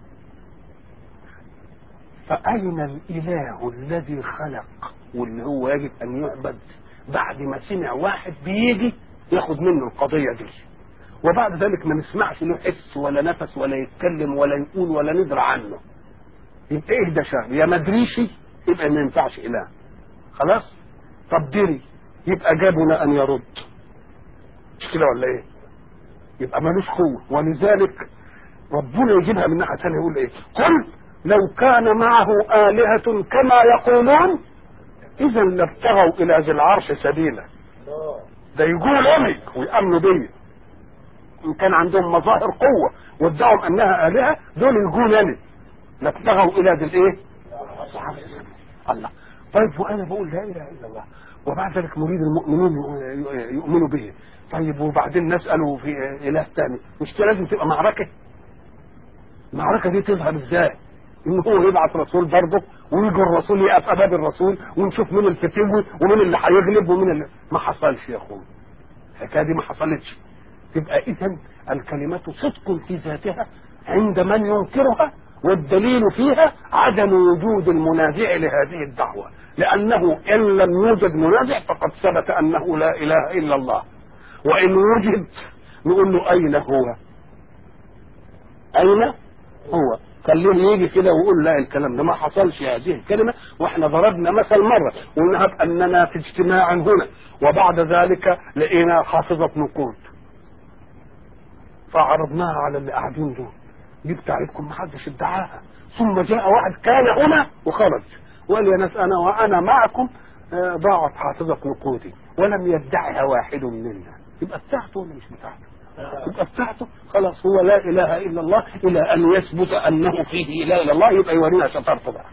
فأين الإله الذي خلق واللي هو يجب أن يعبد بعد ما سمع واحد بيجي ياخد منه القضية دي وبعد ذلك ما نسمعش له حس ولا نفس ولا يتكلم ولا يقول ولا ندرى عنه؟ يبقى ايه ده شر؟ يا مدريشي يبقى ما ينفعش إله خلاص. طب دري يبقى جابنا أن يرد، مش كده ولا ايه؟ يبقى مالوش قوة. ولذلك ربنا يجيبها من ناحية ثانية يقول ايه؟ قل لو كان معه آلهة كما يقولون إذا لابتغوا إلى ذي العرش سبيلا. ده يقول أمك ويأمنوا بيه. إن كان عندهم مظاهر قوة وادعوا أنها آلهة دول يقول أمك لابتغوا إلى ذي الإيه؟ الله. طيب وأنا بقول لا إله إلا الله وبعد ذلك مريد المؤمنين يؤمنوا به. طيب وبعدين نسألوا في إله ثاني، مش لازم تبقى معركة؟ المعركة دي تظهر إزاي؟ ان هو يبعث رسول برضه ويجي الرسول يقف امام الرسول ونشوف مين الفتوي ومين اللي هيغلب ومين اللي ما حصلش يا اخويا. الحكايه دي ما حصلتش. تبقى اذا الكلمه صدق في ذاتها عند من ينكرها، والدليل فيها عدم وجود المنازع لهذه الدعوه، لانه ان لم يوجد منازع فقد ثبت انه لا اله الا الله. وان وجد نقول له اين هو؟ اين هو؟ خليه يجي كده ويقول لا الكلام ده ما حصلش هذه الكلمه. واحنا ضربنا مثل مره وقلنا اننا في اجتماع هنا وبعد ذلك لقينا حافظه نقود فعرضناها على اللي قاعدين دول، دي بتاعتكم ما حدش ادعاها. ثم جاء واحد كان هنا وخرج وقال يا ناس انا معكم ضاعت حافظه نقودي ولم يدعها واحد منا. يبقى بتاعته ولا مش بتاعته؟ يبقى بتاعته. خلاص هو لا اله الا الله الى ان يثبت انه فيه اله الا الله، يبقى يورينا شطارته بقى.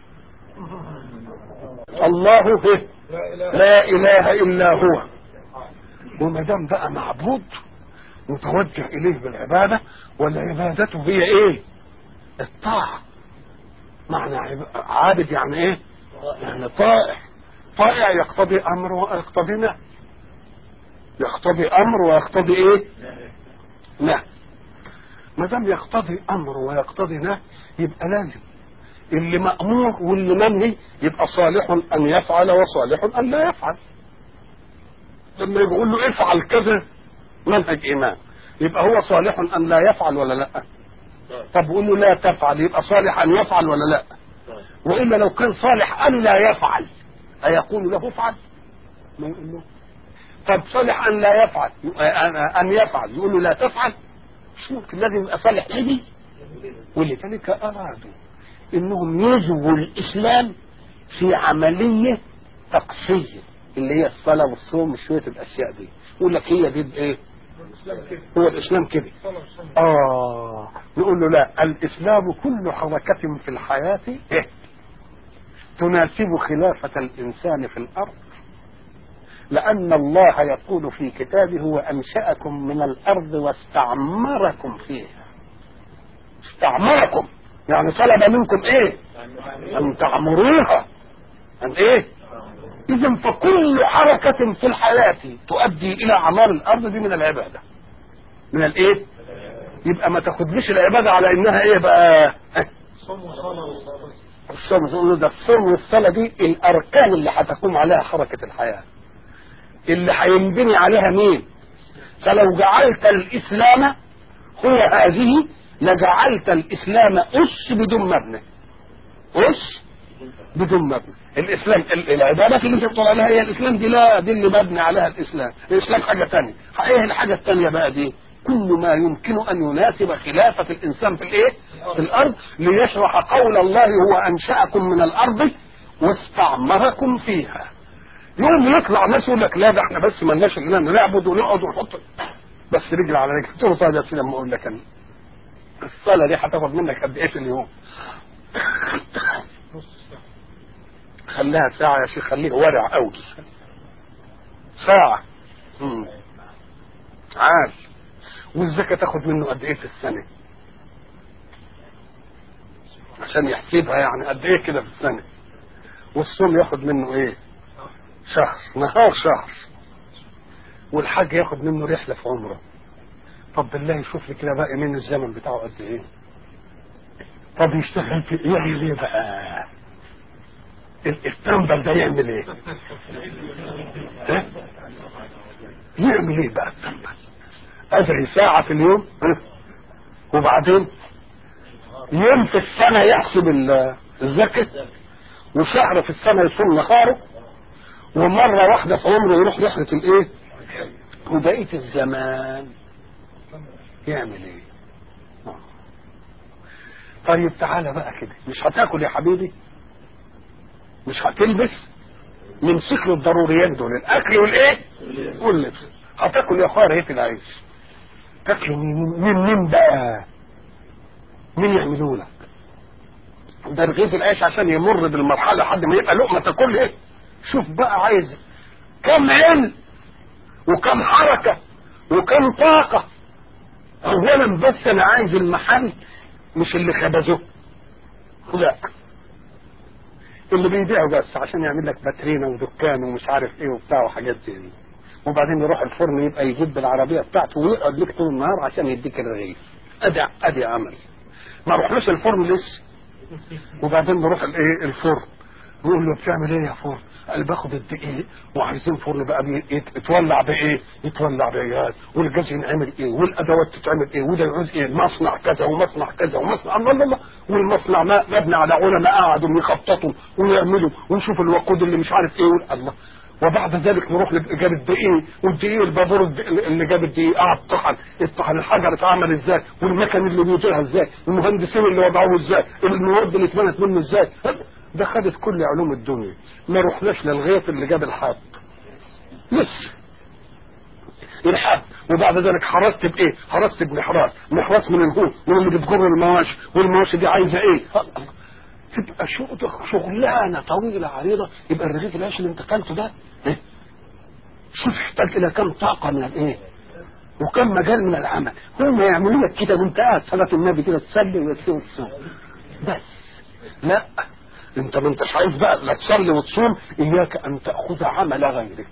الله لا اله الا هو، وما دام بقى معبود متوجه اليه بالعباده، والعباده هي ايه؟ الطاعه. معنى عابد يعني ايه؟ يعني طائع. طائع يقتضي امر ويقتضي نهي، يقتضي امر ويقتضي ايه؟ نهي. ما دام يقتضي امر ويقتضي نهي يبقى لازم اللي مأمور واللي منهي يبقى صالح ان يفعل وصالح ان لا يفعل. لما يقول له افعل كذا منهج ايمان يبقى هو صالح ان لا يفعل ولا لا؟ طب قول له لا تفعل يبقى صالح ان يفعل ولا لا؟ والا لو كان صالح ان لا يفعل ايقول له افعل؟ ما يقول له. طب صالح ان لا يفعل ان يفعل يقول له لا تفعل؟ مش ممكن، لازم يبقى صالح لدي. ولذلك ارادوا انهم يجوا الاسلام في عمليه تقصيه اللي هي الصلاه والصوم وشويه الاشياء دي. يقول لك هي دي بايه؟ هو الاسلام كده. نقول له لا، الاسلام كل حركه في الحياه إيه؟ تناسب خلافه الانسان في الارض، لأن الله يقول في كتابه هو أنشأكم من الأرض واستعمركم فيها. استعمركم يعني طلب منكم إيه؟ أن تعمروها. أن إيه؟ إذن فكل حركة في الحياة تؤدي إلى عمار الأرض دي من العبادة. من الإيه؟ يبقى ما تاخدليش العبادة على إنها إيه بقى؟ الصوم والصلاة دي الأركان اللي هتقوم عليها حركة الحياة، اللي هينبني عليها مين؟ فلو جعلت الإسلام هو هذه لجعلت الإسلام أس بدون مبنى. أس بدون مبنى. الإسلام العبادات اللي انت بتقول عليها هي الإسلام دي، لا دي اللي مبني عليها الإسلام. الإسلام حاجة تانية. ايه الحاجة التانية بقى دي؟ كل ما يمكن أن يناسب خلافة الإنسان في الإيه؟ في الأرض، ليشرح قول الله هو أنشأكم من الأرض واستعمركم فيها. يوم يطلع ناس يقول لك لا ده احنا بس ما لناش الا نعبد ونقعد ونحط بس رجل على رجل. قلت له طيب يا سيدي لما اقول لك انا الصلاه دي هتاخد منك قد ايه في اليوم؟ خليها ساعه يا شيخ، خليه ورع قوي. ساعه. عال. والزكاه تاخد منه قد ايه في السنه؟ عشان يحسبها يعني قد ايه كده في السنه. والصوم ياخد منه ايه؟ شهر، نهار شهر. والحاج ياخد منه رحله في عمره. طب بالله يشوف لي كده باقي من الزمن بتاعه قد ايه؟ طب يشتغل في يعمل ايه بقى؟ التنبل ده يعمل ايه؟ يعمل ايه بقى التنبل؟ ادري ساعه في اليوم وبعدين يوم في السنه يحسب الزكاه، وشهر في السنه يصوم نهاره، ومره واحده في عمره يروح رحله الايه؟ وبقيه الزمان يعمل ايه؟ طيب تعالى بقى كده، مش هتاكل يا حبيبي؟ مش هتلبس؟ نمسك له الضروريات دول، الاكل والايه؟ واللبس. هتاكل يا اخويا رغيف العيش، تاكله مين بقى؟ مين يعملوا لك؟ ده رغيف العيش عشان يمر بالمرحله لحد ما يبقى لقمه تاكل ايه؟ شوف بقى عايز كم علم وكم حركه وكم طاقه. اولا بس انا عايز المحل مش اللي خبزه، لا، اللي بيبيعه بس عشان يعمل لك باترينا ودكان ومش عارف ايه وبتاع وحاجات زي دي، وبعدين يروح الفرن يبقى يجيب بالعربيه بتاعته ويقعد لك طول النهار عشان يديك الرغيف. ادي عمل. ما رحناش الفرن لسه، وبعدين نروح الايه الفرن، نقول له بتعمل ايه يا فرن؟ قال باخد الدقيق وعايزين فرن بقى يتولع بايه؟ يتولع بجاز، والجاز ينعمل ايه؟ والادوات تتعمل ايه؟ وده يعوز ايه؟ مصنع كذا ومصنع كذا ومصنع الله، والمصنع مبني على علماء قعدوا يخططوا ويعملوا ونشوف الوقود اللي مش عارف ايه الله. وبعد ذلك نروح جاب الدقيق، والدقيق البابور اللي جاب الدقيق قعد الطحن الحجر اتعمل ازاي، والمكن اللي بيطيرها ازاي، والمهندسين اللي وضعوه ازاي، المواد اللي اتبنت منه ازاي. ده خدت كل علوم الدنيا. ما رحناش للغيط اللي جاب الحب لسه الحب. وبعد ذلك حرست بايه؟ حرست بمحراس من الهون، من اللي بتجر المواشي، والمواشي دي عايزه ايه؟ تبقى شغلانه طويله عريضه. يبقى الرغيف العيش اللي انت اكلته ده إيه؟ شوف يحتاج الى كم طاقه من الايه وكم مجال من العمل. هم يعملوا لك كده وانت قاعد صلاه النبي كده تصلي وتصوم بس. لا، انت ما انتش عايز بقى لا تصلي وتصوم. اياك ان تاخذ عمل غيرك،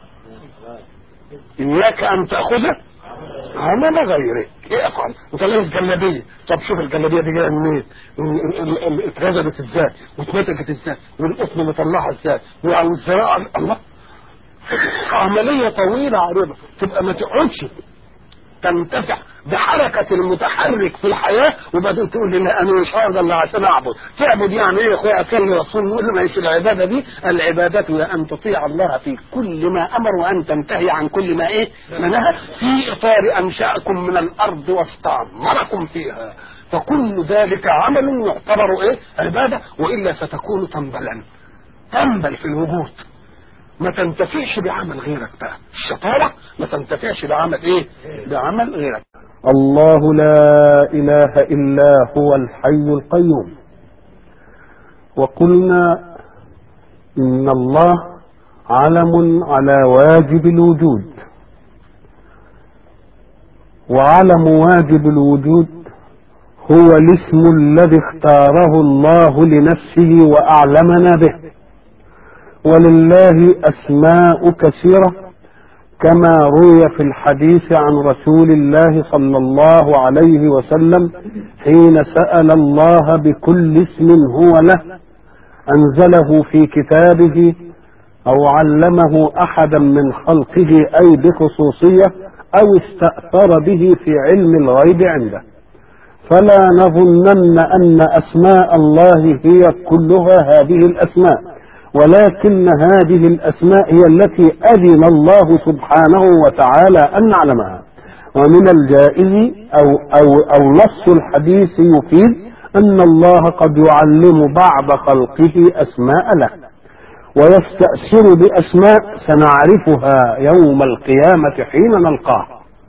اياك ان تاخذ عمل غيرك. ايه افعل؟ انت لابس جلابيه، طب شوف الجلابيه دي جايه منين؟ اتغزلت ازاي؟ واتمسكت ازاي؟ والقطن مطلعها ازاي؟ والزراعه الله. عمليه طويله عريضه. تبقى ما تقعدش تنتفع بحركة المتحرك في الحياة وبعدين تقول لي لا انا مش هقدر الا عشان اعبد. تعبد يعني ايه يا اخويا؟ اكل رسول يقول لي ماشي. العبادة دي العبادة هي ان تطيع الله في كل ما امر وان تنتهي عن كل ما ايه منهى، في اطار انشاكم من الارض واستعمركم فيها. فكل ذلك عمل يعتبر ايه؟ عبادة، والا ستكون تنبل في الوجود. ما تنتفعش بعمل غيرك بقى. الشطارة ما تنتفعش بعمل ايه؟ بعمل غيرك. الله لا اله الا هو الحي القيوم. وقلنا ان الله علم على واجب الوجود، وعلم واجب الوجود هو الاسم الذي اختاره الله لنفسه واعلمنا به. ولله أسماء كثيرة كما روي في الحديث عن رسول الله صلى الله عليه وسلم حين سأل الله بكل اسم هو له أنزله في كتابه أو علمه أحدا من خلقه أي بخصوصية أو استأثر به في علم الغيب عنده. فلا نظنن أن أسماء الله هي كلها هذه الأسماء، ولكن هذه الأسماء هي التي أذن الله سبحانه وتعالى أن نعلمها. ومن الجائز أو نص الحديث يفيد أن الله قد يعلم بعض خلقه أسماء له، ويستأثر بأسماء سنعرفها يوم القيامة حين نلقاه.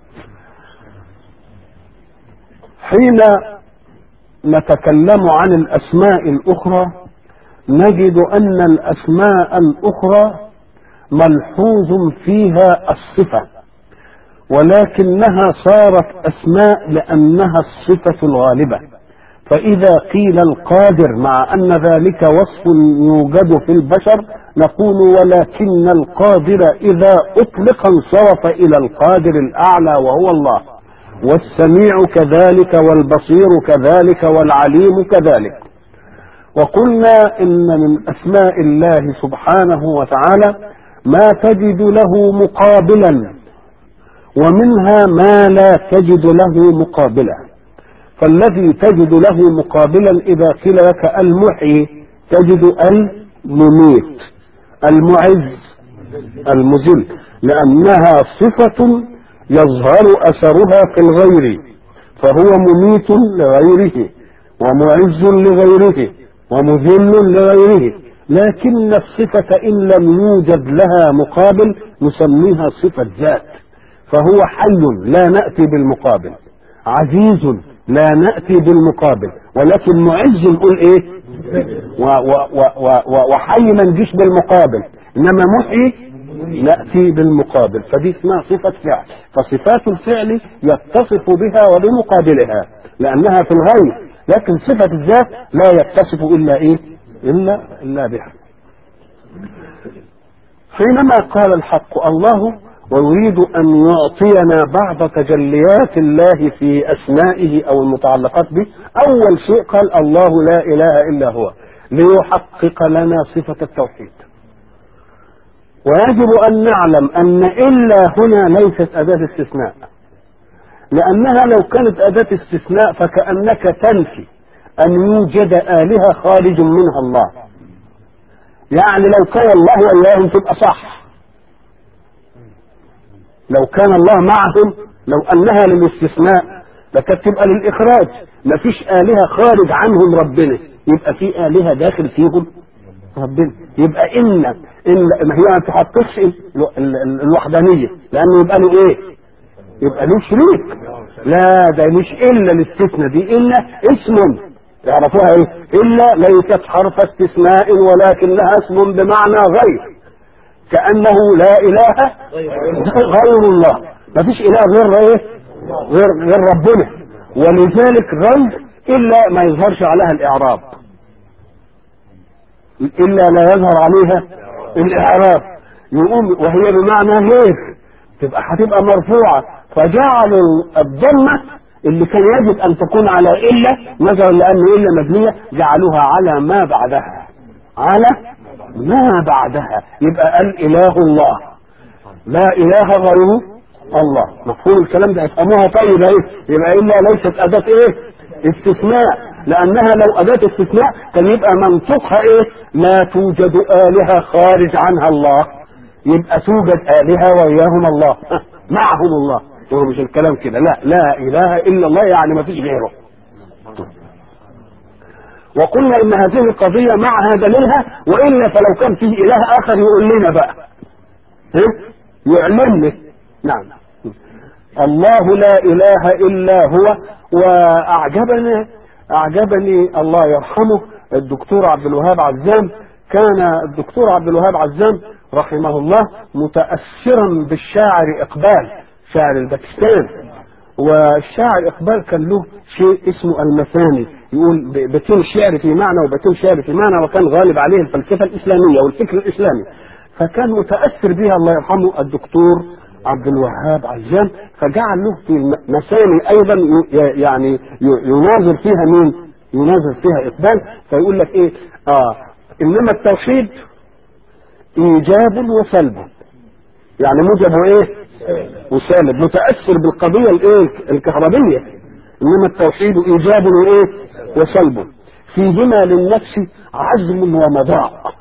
حين نتكلم عن الأسماء الأخرى نجد أن الأسماء الأخرى ملحوظ فيها الصفة، ولكنها صارت أسماء لأنها الصفة الغالبة. فإذا قيل القادر مع أن ذلك وصف يوجد في البشر نقول ولكن القادر إذا أطلق انصرف إلى القادر الأعلى وهو الله، والسميع كذلك، والبصير كذلك، والعليم كذلك. وقلنا إن من أسماء الله سبحانه وتعالى ما تجد له مقابلا، ومنها ما لا تجد له مقابلا. فالذي تجد له مقابلا إذا قيل لك المحيي تجد المميت، المعز، المذل، لأنها صفة يظهر أثرها في الغير، فهو مميت لغيره ومعز لغيره ومذل لغيره. لكن الصفة إن لم يوجد لها مقابل نسميها صفة ذات. فهو حي لا نأتي بالمقابل، عزيز لا نأتي بالمقابل، ولكن معز نقول ايه؟ وحي ما نجيش بالمقابل، انما محيي نأتي بالمقابل. فدي اسمها صفة فعل. فصفات الفعل يتصف بها وبمقابلها لأنها في الغير، لكن صفة الذات لا يتصف إلا إيه؟ إلا بها. حينما قال الحق الله ويريد أن يعطينا بعض تجليات الله في أسمائه أو المتعلقات به، أول شيء قال الله لا إله إلا هو، ليحقق لنا صفة التوحيد. ويجب أن نعلم أن إلا هنا ليست أداة استثناء، لأنها لو كانت أداة استثناء فكأنك تنفي أن يوجد آلهة خارج منها الله. يعني لو كان الله وإياهم تبقى صح، لو كان الله معهم، لو أنها للاستثناء لكانت تبقى للإخراج. مفيش آلهة خارج عنهم ربنا، يبقى في آلهة داخل فيهم ربنا. يبقى إن ما هي ما تحققش الوحدانية، لأنه يبقى له إيه؟ يبقى له شريك. لا ده مش إلا الاستثناء، دي إلا اسم يعرفوها إيه؟ إلا ليست حرف استثناء ولكنها اسم بمعنى غير، كأنه لا إله غير الله. ما فيش إله غير إيه؟ غير ربنا. ولذلك غير إلا ما يظهرش عليها الإعراب، إلا لا يظهر عليها الإعراب، يقوم وهي بمعنى غير هتبقى مرفوعة. فجعلوا الضمة اللي كان يجب أن تكون على إلا نظرا لأن إلا مبنية جعلوها على ما بعدها، على ما بعدها. يبقى الإله الله، لا إله غيره الله. مفهوم الكلام ده؟ يفهموها طيب ايه؟ يبقى إلا ليست أداة ايه؟ استثناء، لأنها لو أداة استثناء كان يبقى منطقها ايه؟ لا توجد آلهة خارج عنها الله، يبقى توجد آلهة وإياهم الله معهم الله. هو مش الكلام كده، لا إله إلا الله يعني ما فيش غيره. وقلنا ان هذه القضية معها دليلها، وإلا فلو كان فيه إله آخر يقول لنا بقى يعلمنا. نعم، الله لا إله إلا هو. وأعجبني الله يرحمه الدكتور عبد الوهاب عزام. كان الدكتور عبد الوهاب عزام رحمه الله متأثرا بالشاعر إقبال، شاعر الباكستان. والشاعر إقبال كان له شيء اسمه المثاني، يقول بيتين شعر في معنى وبيتين شعر في معنى، وكان غالب عليه الفلسفة الإسلامية والفكر الإسلامي، فكان متأثر بها الله يرحمه الدكتور عبد الوهاب عزام. فجعل له في مثاني أيضا يعني يناظر فيها مين؟ يناظر فيها إقبال. فيقول لك إيه؟ إنما التوحيد إيجاب وسلب، يعني موجب وإيه؟ وسالب، متأثر بالقضية الإيه؟ الكهربية. إنما التوحيد إيجاب وإيه؟ وسلب، فيهما للنفس عزم ومضاء.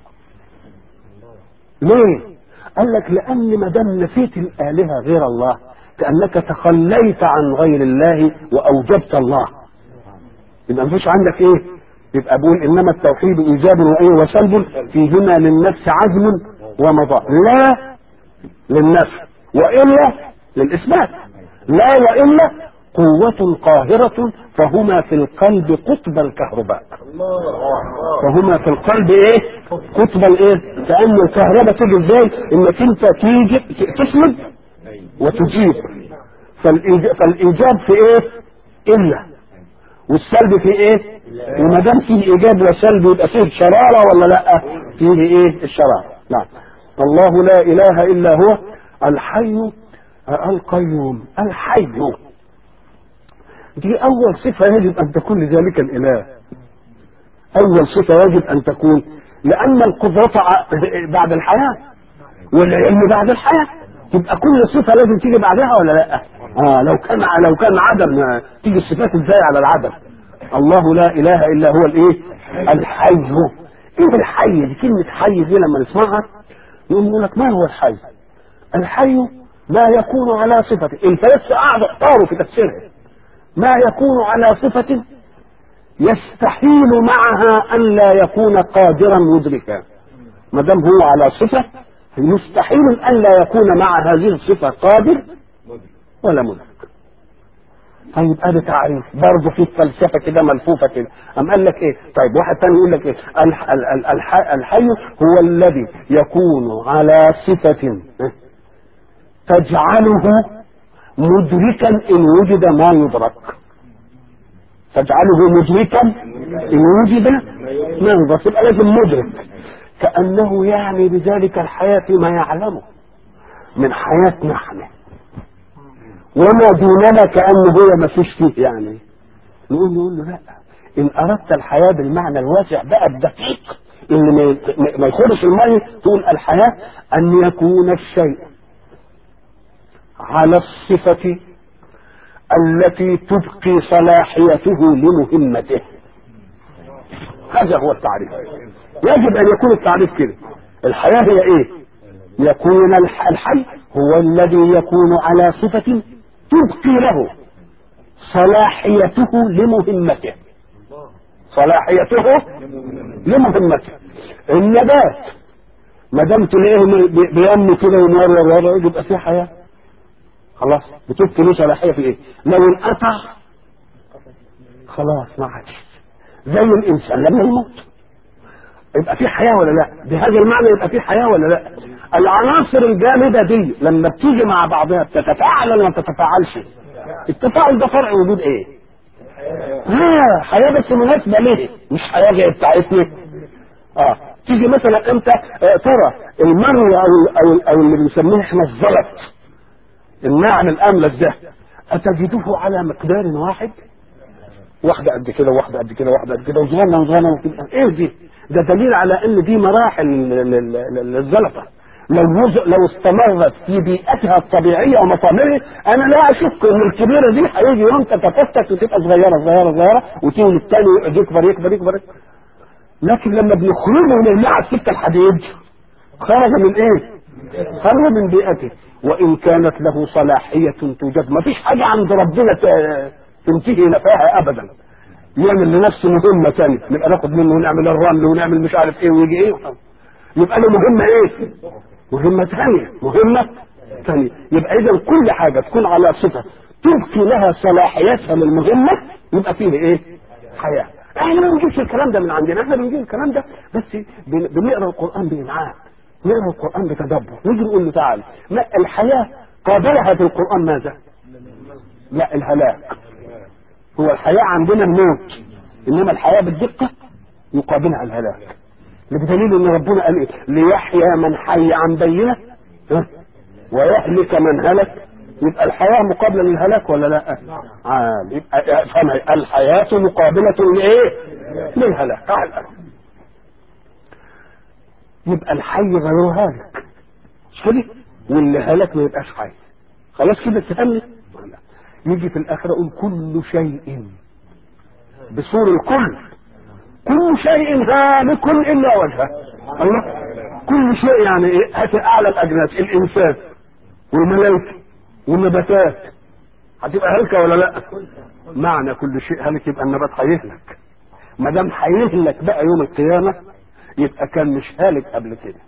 ليه؟ قال لك لأن ما دام نفيت الآلهة غير الله كأنك تخليت عن غير الله وأوجبت الله، يبقى مفيش عندك إيه؟ يبقى بقول إنما التوحيد إيجاب وإيه؟ وسلب، فيهما للنفس عزم ومضاء. لا للنفس وإلا للإثبات، لا وإلا قوة قاهرة، فهما في القلب قطب الكهرباء. فهما في القلب ايه؟ قطب الايه؟ كأن الكهرباء تيجي ازاي؟ انك انت تيجي تسلب وتجيب. فالايجاب في ايه؟ الا، والسلب في ايه؟ وما دام فيه ايجاب وسلب يبقى فيه شرارة ولا لا؟ فيه ايه؟ الشرارة. نعم. الله لا اله الا هو الحي القيوم. الحي دي أول صفة يجب أن تكون لذلك الإله، أول صفة يجب أن تكون، لأن القدرة بعد الحياة والعلم بعد الحياة، تبقى كل صفة لازم تيجي بعدها ولا لا؟ لو كان عدم تيجي الصفات ازاي على العدم؟ الله لا إله إلا هو الإيه؟ الحي. إيه الحي دي؟ كلمة حي دي لما نسمعها يقول لك ما هو الحي؟ الحي ما يكون على صفة، الفلاسفة اختاروا في تفسيرها ما يكون على صفة يستحيل معها أن لا يكون قادرا مدركا. ما دام هو على صفة مستحيل أن لا يكون مع هذه الصفة قادر ولا مدرك. طيب هذا تعريف برضه في الفلسفة كده ملفوفة كده. أم قال لك إيه؟ طيب واحد ثاني يقول لك إيه؟ الحي هو الذي يكون على صفة تجعله مدركا إن وجد ما يدرك. تجعله مدركا إن وجد ما ينظر، يبقى لازم مدرك، كأنه يعني بذلك الحياة فيما يعلمه من حياتنا احنا، وما دوننا كأنه هو ما فيش فيه. يعني نقول له لا، إن أردت الحياة بالمعنى الواسع بقى الدقيق اللي ما يخرش المية، تقول الحياة أن يكون الشيء على الصفة التي تبقي صلاحيته لمهمته. هذا هو التعريف، يجب أن يكون التعريف كده. الحياة هي إيه؟ يكون الحي هو الذي يكون على صفة تبقي له صلاحيته لمهمته، صلاحيته لمهمته. النبات ما دام تلاقيه بينمو كده ومرة يبقى فيه حياة، خلاص بتبقي له صلاحية في ايه؟ لو انقطع خلاص ما عادش. زي الانسان لما يموت يبقى فيه حياة ولا لا؟ بهذا المعنى يبقى فيه حياة ولا لا؟ العناصر الجامدة دي لما بتيجي مع بعضها بتتفاعل ولا ما بتتفاعلش؟ التفاعل ده فرع وجود ايه؟ حياة بس مناسبة ليه؟ مش حياة زي بتاعتنا. تيجي مثلا انت ترى المرء او اللي بنسميه احنا الزلط، الناعم الاملس ده، اتجده على مقدار واحد، واحدة قد كده واحدة قد كده واحدة قد كده وصغنة وصغنة وكده. ايه دي؟ ده دليل على ان دي مراحل الزلطة. لو استمرت في بيئتها الطبيعية ومطامرها، انا لا اشك ان الكبيرة دي هيجي يوم تتفتت وتبقى صغيرة صغيرة صغيرة وتيجي الثاني يكبر يكبر يكبر. لكن لما بنخرجه من المعهد سكة الحديد خرج من ايه؟ خرج من بيئته، وان كانت له صلاحية توجد. ما فيش حاجة عند ربنا تنتهي نفاها ابدا. يعمل لنفسه مهمة ثانية، نبقى ناخد منه ونعمل الرمل ونعمل مش عارف ايه ويجي ايه، يبقى له مهمة ايه؟ مهمة ثانية، مهمة ثانية. يبقى اذا كل حاجة تكون على صفة تبقي لها صلاحيتها للمهمة يبقى فيه ايه؟ حياة. احنا ما بنجيبش الكلام ده من عندنا، احنا بنجيب الكلام ده بس بنقرا القرآن بإنعام، نقرا القرآن بتدبر، نيجي نقول له تعالى الحياة قابلها في القرآن ماذا؟ لا، الهلاك. هو الحياة عندنا الموت، انما الحياة بالدقة يقابلها الهلاك، بدليل ان ربنا قال ايه؟ ليحيى من حي عن بينه ويهلك من هلك. يبقى الحياة مقابلة للهلاك ولا لا؟ يبقى الحياة مقابلة لايه؟ للهلاك. يبقى الحي غير هالك، مش كده؟ واللي هلك ما يبقاش حي. خلاص كده تفهمني؟ يجي في الاخره يقول كل شيء بصور الكل، كل شيء هالك الا وجهه. الله، كل شيء يعني ايه؟ هات اعلى الاجناس، الانسان والملائكه والنباتات هتبقى هلكه ولا لا؟ معنى كل شيء هلك يبقى النبات هيهلك. ما دام هيهلك بقى يوم القيامه يبقى كان مش هالك قبل كده،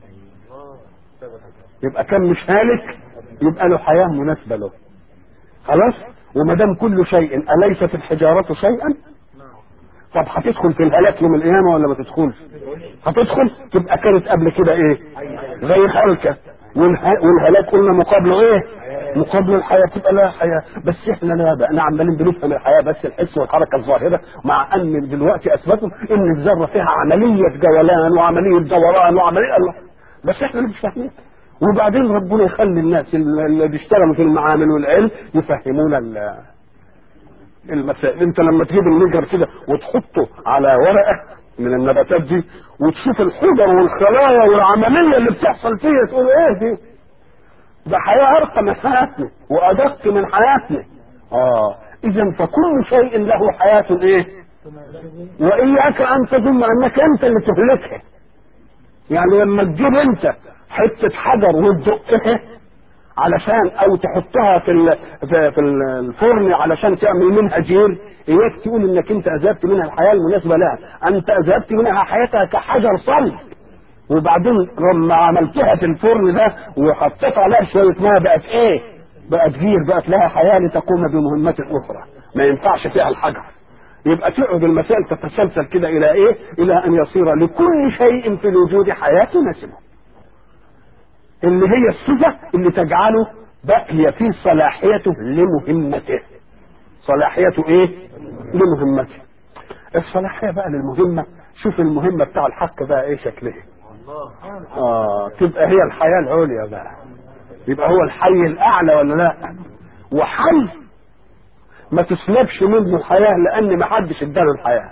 يبقى كان مش هالك، يبقى له حياه مناسبه له. خلاص. وما دام كل شيء، اليست الحجاره شيئا؟ طب هتدخل في الهلاك يوم القيامه ولا ما تدخلش؟ هتدخل. تبقى كانت قبل كده ايه؟ غير هلكه. والهلاك قلنا مقابله ايه؟ مقابل الحياه، تبقى لها حياه. بس احنا لا بقى عمالين بنفهم الحياه بس الحس والحركه الظاهره، مع ان دلوقتي اثبتوا ان الذره فيها عمليه جولان وعمليه دوران وعمليه الله، بس احنا مش فاهمين. وبعدين ربنا يخلي الناس اللي بيشتغلوا في المعامل والعلم يفهمونا المسائل. انت لما تجيب النجر كده وتحطه على ورقه من النباتات دي وتشوف الحجر والخلايا والعمليه اللي بتحصل فيها، تقول ايه دي؟ ده حياه ارقى من حياتنا وادق من حياتنا. اذا فكل شيء له حياه ايه؟ واياك ان تظن انك انت اللي تهلكها. يعني لما تجيب انت حته حجر وتدقها علشان او تحطها في الفرن علشان تعمل منها جير، اياك تقول انك انت اذهبت منها الحياه المناسبه لها. انت اذهبت منها حياتها كحجر صلب، وبعدين لما عملتها في الفرن ده وحطيت عليها شويه ماء بقت ايه؟ بقت جير، بقت لها حياه لتقوم بمهمات اخرى ما ينفعش فيها الحجر. يبقى تقعد المسائل تتسلسل كده الى ايه؟ الى ان يصير لكل شيء في الوجود حياه تناسبه، اللي هي الصفة اللي تجعله بقي في صلاحيته لمهمته. صلاحيته ايه؟ لمهمته. الصلاحية بقى للمهمة، شوف المهمة بتاع الحق بقى ايه شكلها. تبقى هي الحياة العليا بقى، يبقى هو الحي الأعلى ولا لا؟ وحي ما تسلبش منه الحياة لأن ما حدش اداله الحياة،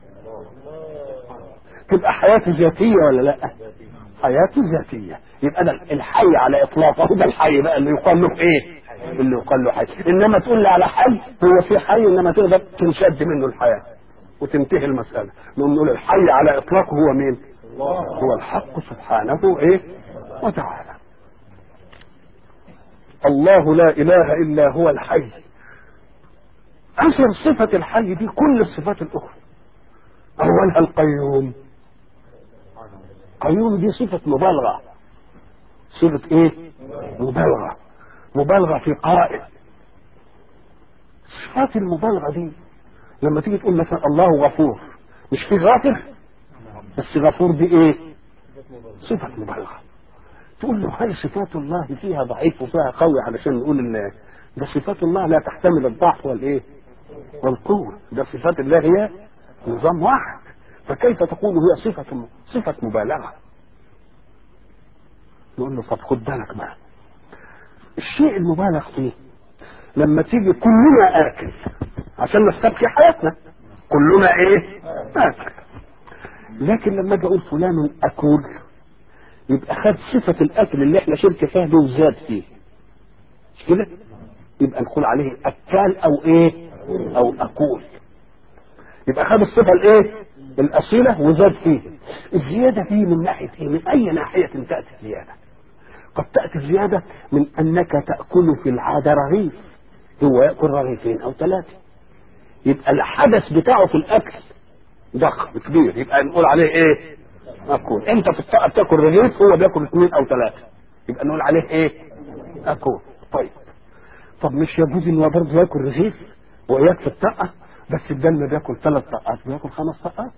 تبقى حياته ذاتية ولا لا؟ حياته ذاتية، يبقى ده الحي على إطلاقه، ده الحي بقى اللي يقال له إيه؟ اللي يقال له حي. إنما تقول لي على حي، هو في حي إنما تقدر تنشد منه الحياة وتنتهي المسألة. نقول الحي على إطلاقه هو مين؟ هو الحق سبحانه إيه وتعالى. الله لا إله إلا هو الحي. أثر صفة الحي دي كل الصفات الأخرى. أولها القيوم. قيوم دي صفة مبالغة، صفة إيه؟ مبالغة، مبالغة في قائل. صفات المبالغة دي لما تيجي تقول مثلا الله غفور، مش في غافر، بس غفور دي إيه؟ صفة مبالغة. تقول له هل صفات الله فيها ضعيف وفيها قوي علشان نقول ان ده صفات الله لا تحتمل الضعف والايه والقوه، ده صفات الله هي نظام واحد، فكيف تقول هي صفة مبالغة؟ نقول له طب خد بالك بقى، الشيء المبالغ فيه لما تيجي كلنا آكل عشان نستبقي حياتنا، كلنا ايه؟ آكل. لكن لما اجي اقول فلان أكول، يبقى خد صفة الأكل اللي احنا شركة فيها دي وزاد فيه، مش كده؟ يبقى نقول عليه أكال أو إيه؟ أو أكول. يبقى خد الصفة الإيه؟ الأصيلة وزاد فيه. الزيادة دي من ناحية إيه؟ من أي ناحية تأتي الزيادة؟ قد تأتي الزيادة من أنك تأكل في العادة رغيف، هو يأكل رغيفين أو 3، يبقى الحدث بتاعه في الأكل ضخم كبير، يبقى نقول عليه إيه؟ أكل. أنت في الطاقة بتاكل رغيف، هو بياكل 2 أو 3، يبقى نقول عليه إيه؟ أكل. طب مش يجوز إنه برضه ياكل رغيف وياك في الطاقة، بس الدم بياكل 3 طاقات بياكل 5 طاقات؟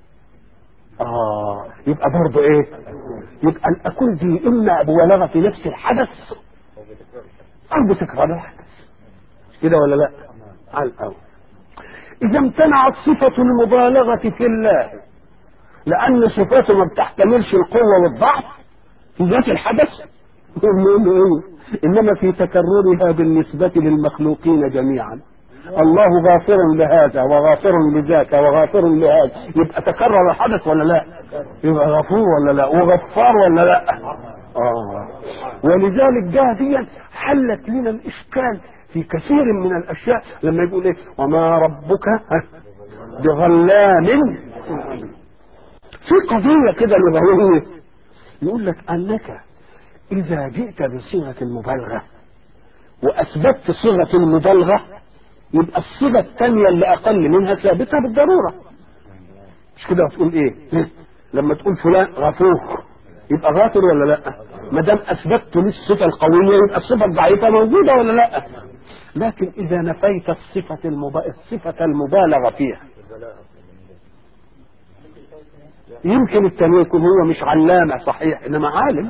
يبقى برضه إيه؟ يبقى الأكل دي إما مبالغة في نفس الحدث أو بتكرار الحدث، كده ولا لا؟ على الأول. إذا امتنعت صفة المبالغة في الله لأن صفاته ما بتحتملش القوة والضعف في ذات الحدث، إنما في تكررها بالنسبة للمخلوقين جميعا. الله غافر لهذا وغافر لذاك وغافر لهذا، يبقى تكرر الحدث ولا لا؟ يبقى غفور ولا لا؟ وغفار ولا لا؟ ولذلك جاهديا حلت لنا الإشكال في كثير من الأشياء لما يقول إيه؟ وما ربك بظلام. في قضية كده لغوية يقول لك أنك إذا جئت بصيغة المبالغة وأثبتت صيغة المبالغة، يبقى الصيغة الثانية اللي أقل منها ثابتة بالضرورة، مش كده؟ تقول إيه؟ لما تقول فلان غفور يبقى غافر ولا لا؟ ما دام أثبتت للصفة القوية يبقى الصفة الضعيفة موجودة ولا لا؟ لكن إذا نفيت الصفة المبالغة فيها، يمكن التاني يكون هو مش علامة صحيح انما عالم،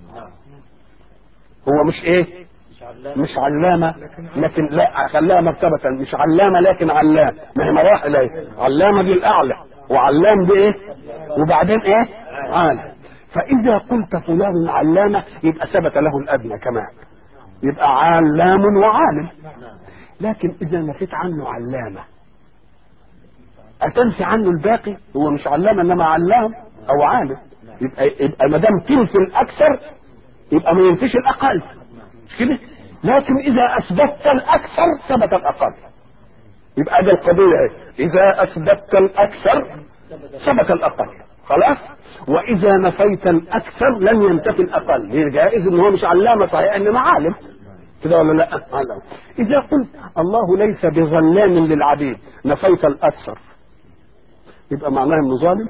هو مش ايه؟ مش علامة، لكن لا خلاها مرتبة، مش علامة لكن علام، ما هي مراحل ايه؟ علامة دي الاعلى وعلام دي ايه؟ وبعدين ايه؟ عالم. فاذا قلت فلان علامة يبقى ثبت له الادنى كمان، يبقى علام وعالم. لكن اذا نفيت عنه علامة أتنسي عنه الباقي، هو مش علامة إنما علام أو عالم، يبقى ما دام تنفي الأكثر يبقى ما ينفيش الأقل، مش كده؟ لكن إذا أثبتت الأكثر ثبت الأقل، يبقى ده القضية إذا أثبتت الأكثر ثبت الأقل، خلاص. وإذا نفيت الأكثر لن ينتفي الأقل، هي جائز إن هو مش علامة صحيح إنما عالم، كده ولا لا؟ علم. إذا قلت الله ليس بظلام للعبيد نفيت الأكثر، يبقى معناها انه ظالم.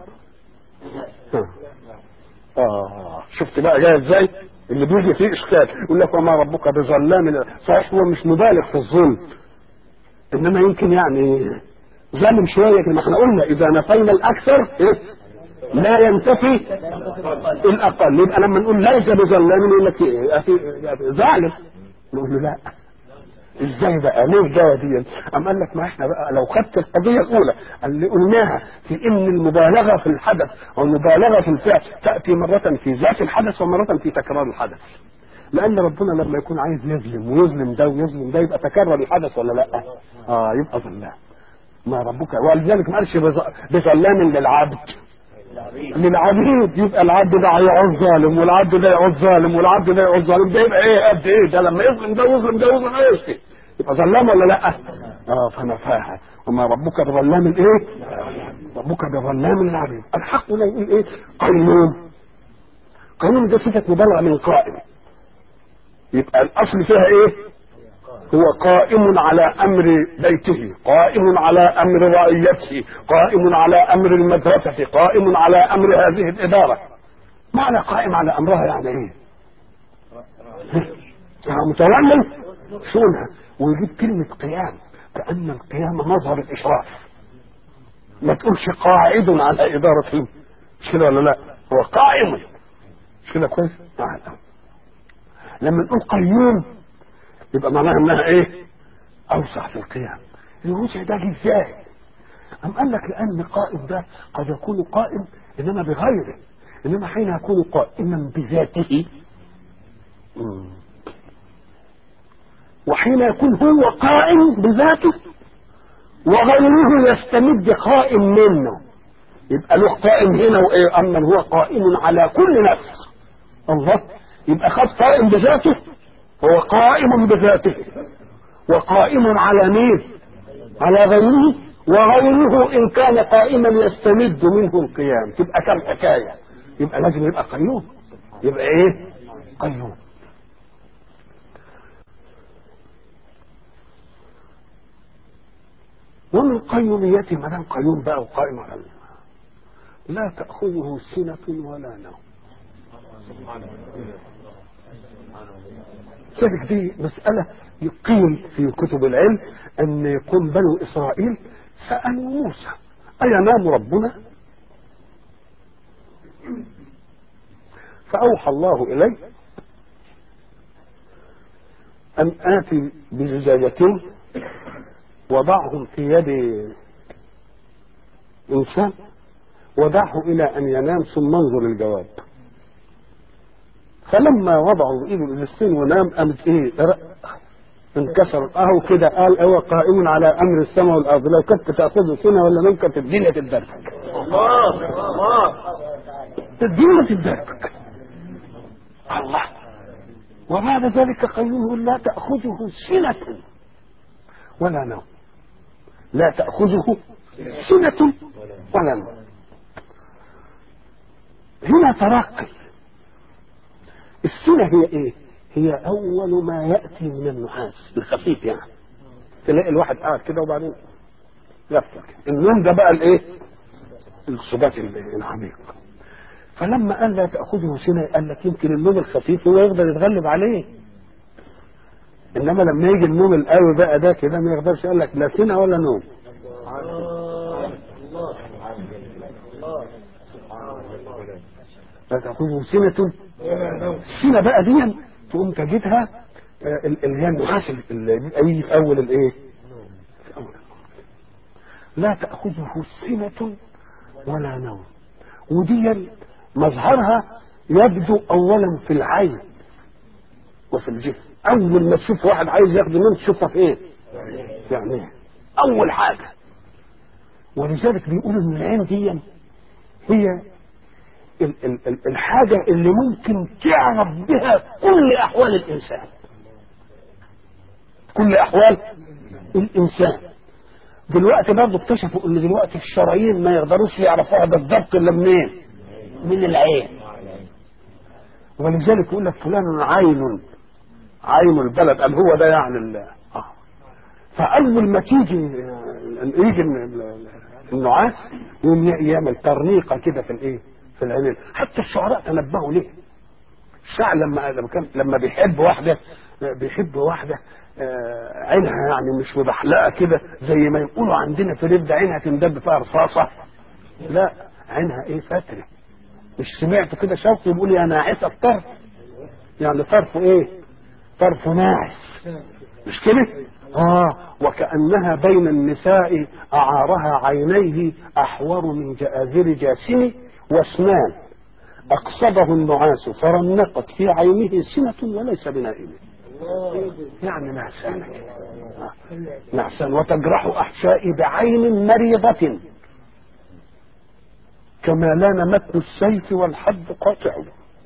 شفت بقى جاي ازاي؟ اللي بيجي فيه اشكال يقول لك وما ربك بظلام، صحيح هو مش مبالغ في الظلم، انما يمكن يعني ظالم شويه، كما احنا قلنا اذا نفينا الاكثر لا ينتفي الاقل، يبقى لما نقول ليس بظلام يقول لك ظالم، نقول له لا، ازاي بقى؟ ليه الجايه دي؟ قام قال لك ما احنا بقى لو خدت القضيه الاولى اللي قلناها في ان المبالغه في الحدث او المبالغه في الفعل تاتي مره في ذات الحدث ومره في تكرار الحدث. لان ربنا لما يكون عايز يظلم ويظلم ده ويظلم ده يبقى تكرر الحدث ولا لا؟ يبقى ظلام. ما ربك، ولذلك ما قالش بظلام للعبد، للعبيد. يبقى العبد ده يعوز ظالم والعبد ده يعوز ظالم والعبد ده يعوز ظالم، ده يبقى ايه قد ايه؟ ده لما يظلم ده ويظلم ده ويظلم ايه؟ يبقى ظلام ولا لا؟ فنفاها. وما ربك بظلام الايه؟ ربك بظلام للعبيد. الحق لا يقول ايه؟ قيوم. قيوم ده صفه مبالغه من قائم. يبقى الاصل فيها ايه؟ هو قائم على امر بيته، قائم على امر رعيته، قائم على امر المدرسه، قائم على امر هذه الاداره. معنى قائم على امرها يعني ايه؟ متولي شؤونها. ويجيب كلمه قيام كأن القيام مظهر الاشراف. ما تقولش قاعد على ادارته، مش كده ولا لا؟ هو قائم، مش كده كويس؟ لما نقول قيوم يبقى معناها انها ايه؟ اوسع في القيام. الوسع ده جه ازاي؟ قام قال لك لان قائم ده قد يكون قائم انما بغيره، انما حين يكون قائما بذاته وحين يكون هو قائم بذاته وغيره يستمد قائم منه يبقى له قائم هنا وايه؟ اما هو قائم على كل نفس. الله، يبقى خد قائم بذاته، هو قائم بذاته وقائم على مين؟ على غيره، وغيره ان كان قائما يستمد منه القيام. تبقى كم حكايه؟ يبقى لازم يبقى قيوم. يبقى ايه؟ قيوم. ومن قيوميته ما دام قيوم بقى وقائم على الله لا تأخذه سنة ولا نوم. كذلك دي مسألة يقيل في كتب العلم أن يكون بنو إسرائيل سألوا موسى أينام ربنا؟ فأوحى الله إليه أن آتي بزجاجتين وضعهم في يد إنسان ودعه إلى أن ينام ثم انظر الجواب. فلما وضعوا إيده الإنسان ونام قامت إيه؟ انكسر. أهو كده قال هو قائم على أمر السماء والأرض، لو كنت تأخذ سنة ولا نوم كانت الدنيا تدركك. الله الدنيا تدركك. الله. وبعد ذلك قيوم لا تأخذه سنة ولا نوم. لا تأخذه سنة ولا نوم. هنا ترقي. السنة هي ايه؟ هي اول ما يأتي من النحاس الخفيف، يعني تلاقي الواحد قاعد كده وبعدين يفتح. النوم ده بقى الايه؟ الصبات العميق. فلما قال لا تأخذه سنة قال لك يمكن النوم الخفيف هو يقدر يتغلب عليه، انما لما يجي النوم القوي بقى ده كده ما يقدرش. قال لك لا سنة ولا نوم. لا تأخذه سنة. السنة بقى دي تقوم تجدها اللي هي النحاس اللي بيبقى يجي في اول الايه؟ في اول. لا تأخذه سنة ولا نوم. ودي مظهرها يبدو اولا في العين وفي الجسم. اول ما تشوف واحد عايز ياخد نوم تشوفها في ايه؟ يعني اول حاجة. ولذلك بيقولوا ان العين دي هي الحاجة اللي ممكن تعرف بها كل أحوال الإنسان، كل أحوال الإنسان. دلوقتي برضه اكتشفوا ان دلوقتي الشرايين ما يقدروش يعرفوها بالضبط الا منين؟ من العين. ولذلك يقول لك فلان عين البلد، قال هو ده يعني فأول ما يجي النعاس يعمل ترنيقة كده في الايه؟ في العينين. حتى الشعراء تنبهوا ليه. الشاعر لما بيحب واحدة عينها يعني مش مبحلقة كده زي ما يقولوا عندنا في رد عينها تندب فيها رصاصة، لا عينها ايه؟ فترة. مش سمعت كده شوقي يقول يا ناعسة الطرف؟ يعني طرفه ايه؟ طرفه ناعس. مش كده؟ وكأنها بين النساء أعارها عينيه أحور من جآذر جاسم، واسنان أقصده النعاس فرنقت في عينه سنة وليس بنائم. يعني نعسان وتجرح أحشائي بعين مريضة كما لان متن السيف والحد قاطع.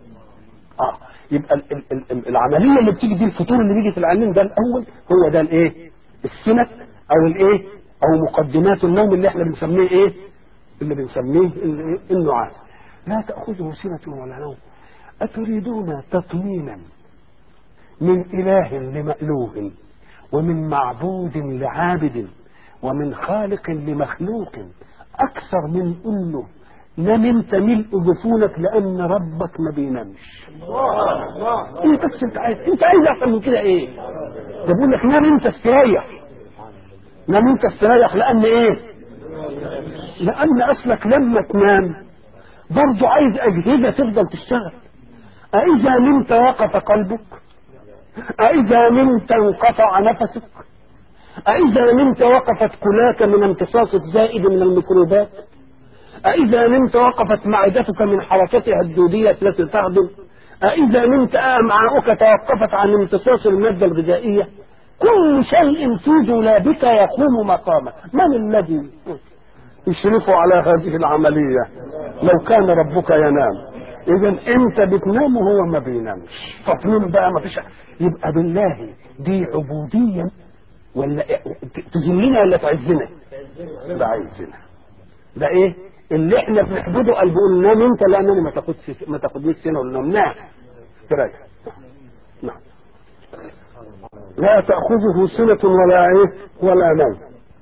يبقى العمليه اللي بتيجي دي، الفطور اللي بيجي في العينين ده الاول هو ده الايه؟ السنه او الايه؟ او مقدمات النوم اللي احنا بنسميه ايه؟ اللي بنسميه النعاس. لا تاخذه سنه ولا نوم. اتريدون تطمينا من اله لمألوه، ومن معبود لعابد، ومن خالق لمخلوق، اكثر من انه نام انت ملء جفونك لان ربك ما بينامش. انت بس انت عايز اكتر من كده ايه؟ ده بيقول لك نام انت استريح. نام انت استريح لان ايه؟ لان اصلك لما تنام برضه عايز اجهزه تفضل تشتغل. اذا نمت وقف قلبك، اذا نمت انقطع نفسك، اذا نمت وقفت كلاك من امتصاص الزائد من الميكروبات، أإذا نمت وقفت معدتك من حركتها الدودية التي تهضم، أإذا نمت أمعاؤك توقفت عن امتصاص المادة الغذائية. كل شيء في دولابك يقوم مقامه. من الذي يشرف على هذه العملية؟ لو كان ربك ينام. إذا أنت بتنام وهو ما بينامش، تطمين بقى ما فيش. يبقى بالله دي عبودية ولا تذلنا ولا تعزنا؟ ده عايزنا. ده ايه اللي احنا بنحبده؟ قال بيقول نام انت لانني ما تاخدنيش سنه ولا نام. نعم استريح. نعم لا تاخذه سنه ولا ايه ولا نوم.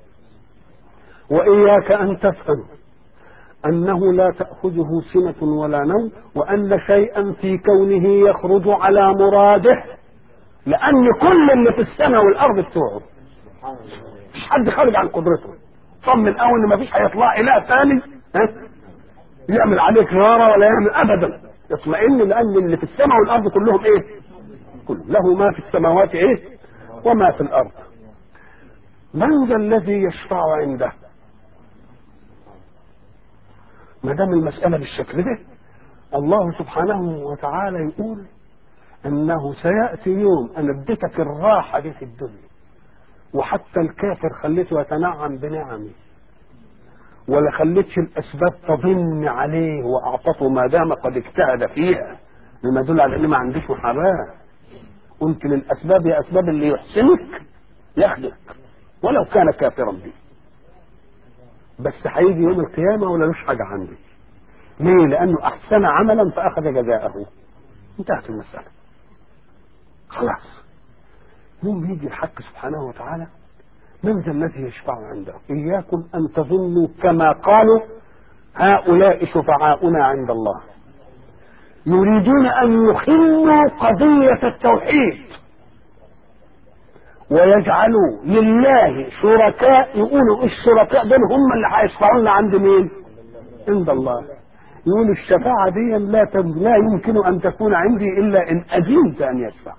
واياك ان تفهم انه لا تاخذه سنه ولا نوم، وان شيئا في كونه يخرج على مراده، لان كل اللي في السماء والارض بتوعه، مش حد خارج عن قدرته. طمن اول ان مفيش هيطلع اله ثاني يعمل عليك نارا ولا يعمل ابدا. اطمئن لان اللي في السماء والارض كلهم ايه؟ كله له ما في السماوات ايه وما في الارض. من ذا الذي يشفع عنده؟ ما دام المساله بالشكل ده، الله سبحانه وتعالى يقول انه سياتي يوم ان اديتك الراحه دي في الدنيا، وحتى الكافر خليته يتنعم بنعمه، ولا خليتش الاسباب تضن عليه واعطته ما دام قد اجتهد فيها، مما يدل على ان ما عنديش محاباه. قلت للاسباب يا اسباب اللي يحسنك ياخدك ولو كان كافرا به، بس هيجي يوم القيامه ولا لوش حاجه عندي. ليه؟ لانه احسن عملا فاخذ جزاءه. انتهت المساله خلاص. يوم يجي الحق سبحانه وتعالى، من ذا الذي يشفع عنده؟ إياكم أن تظنوا كما قالوا هؤلاء شفعاؤنا عند الله، يريدون أن يخلوا قضية التوحيد ويجعلوا لله شركاء. يقولوا الشركاء دول هم اللي هيشفعون عند مين؟ عند الله. يقولوا الشفاعة دي لا يمكن أن تكون عندي إلا إن أذنت أن يشفع،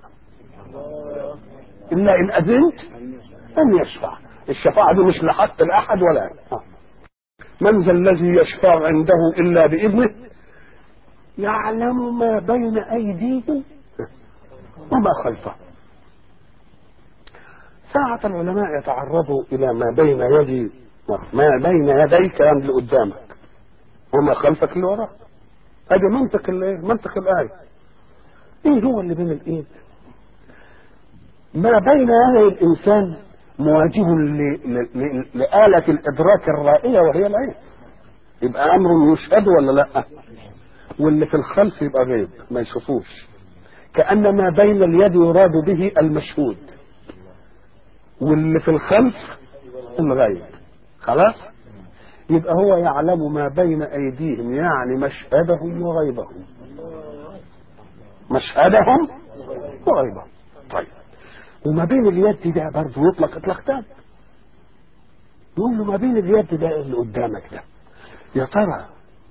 إلا إن أذنت أن يشفع. الشفاعة دي مش لحق الأحد ولا من ذا الذي يشفع عنده إلا بإذنه، يعلم ما بين أيديهم وما خلفهم. ساعة العلماء يتعرضوا إلى ما بين يدي، ما بين يديك يعني اللي قدامك، وما خلفك اللي وراك. هذا منطق الآية. إيه هو اللي بين الإيد؟ ما بين يدي الإنسان مواجه لآلة الإدراك الرائية وهي العين، يبقى أمر يشهد ولا لا؟ واللي في الخلف يبقى غيب ما يشوفوش، كأن ما بين اليد يراد به المشهود، واللي في الخلف الغيب. خلاص؟ يبقى هو يعلم ما بين أيديهم، يعني مشهدهم وغيبهم. مشهدهم وغيبهم. طيب، وما بين اليد ده برضه يطلق اطلاقتان. يقول له ما بين اليد ده اللي قدامك ده يا ترى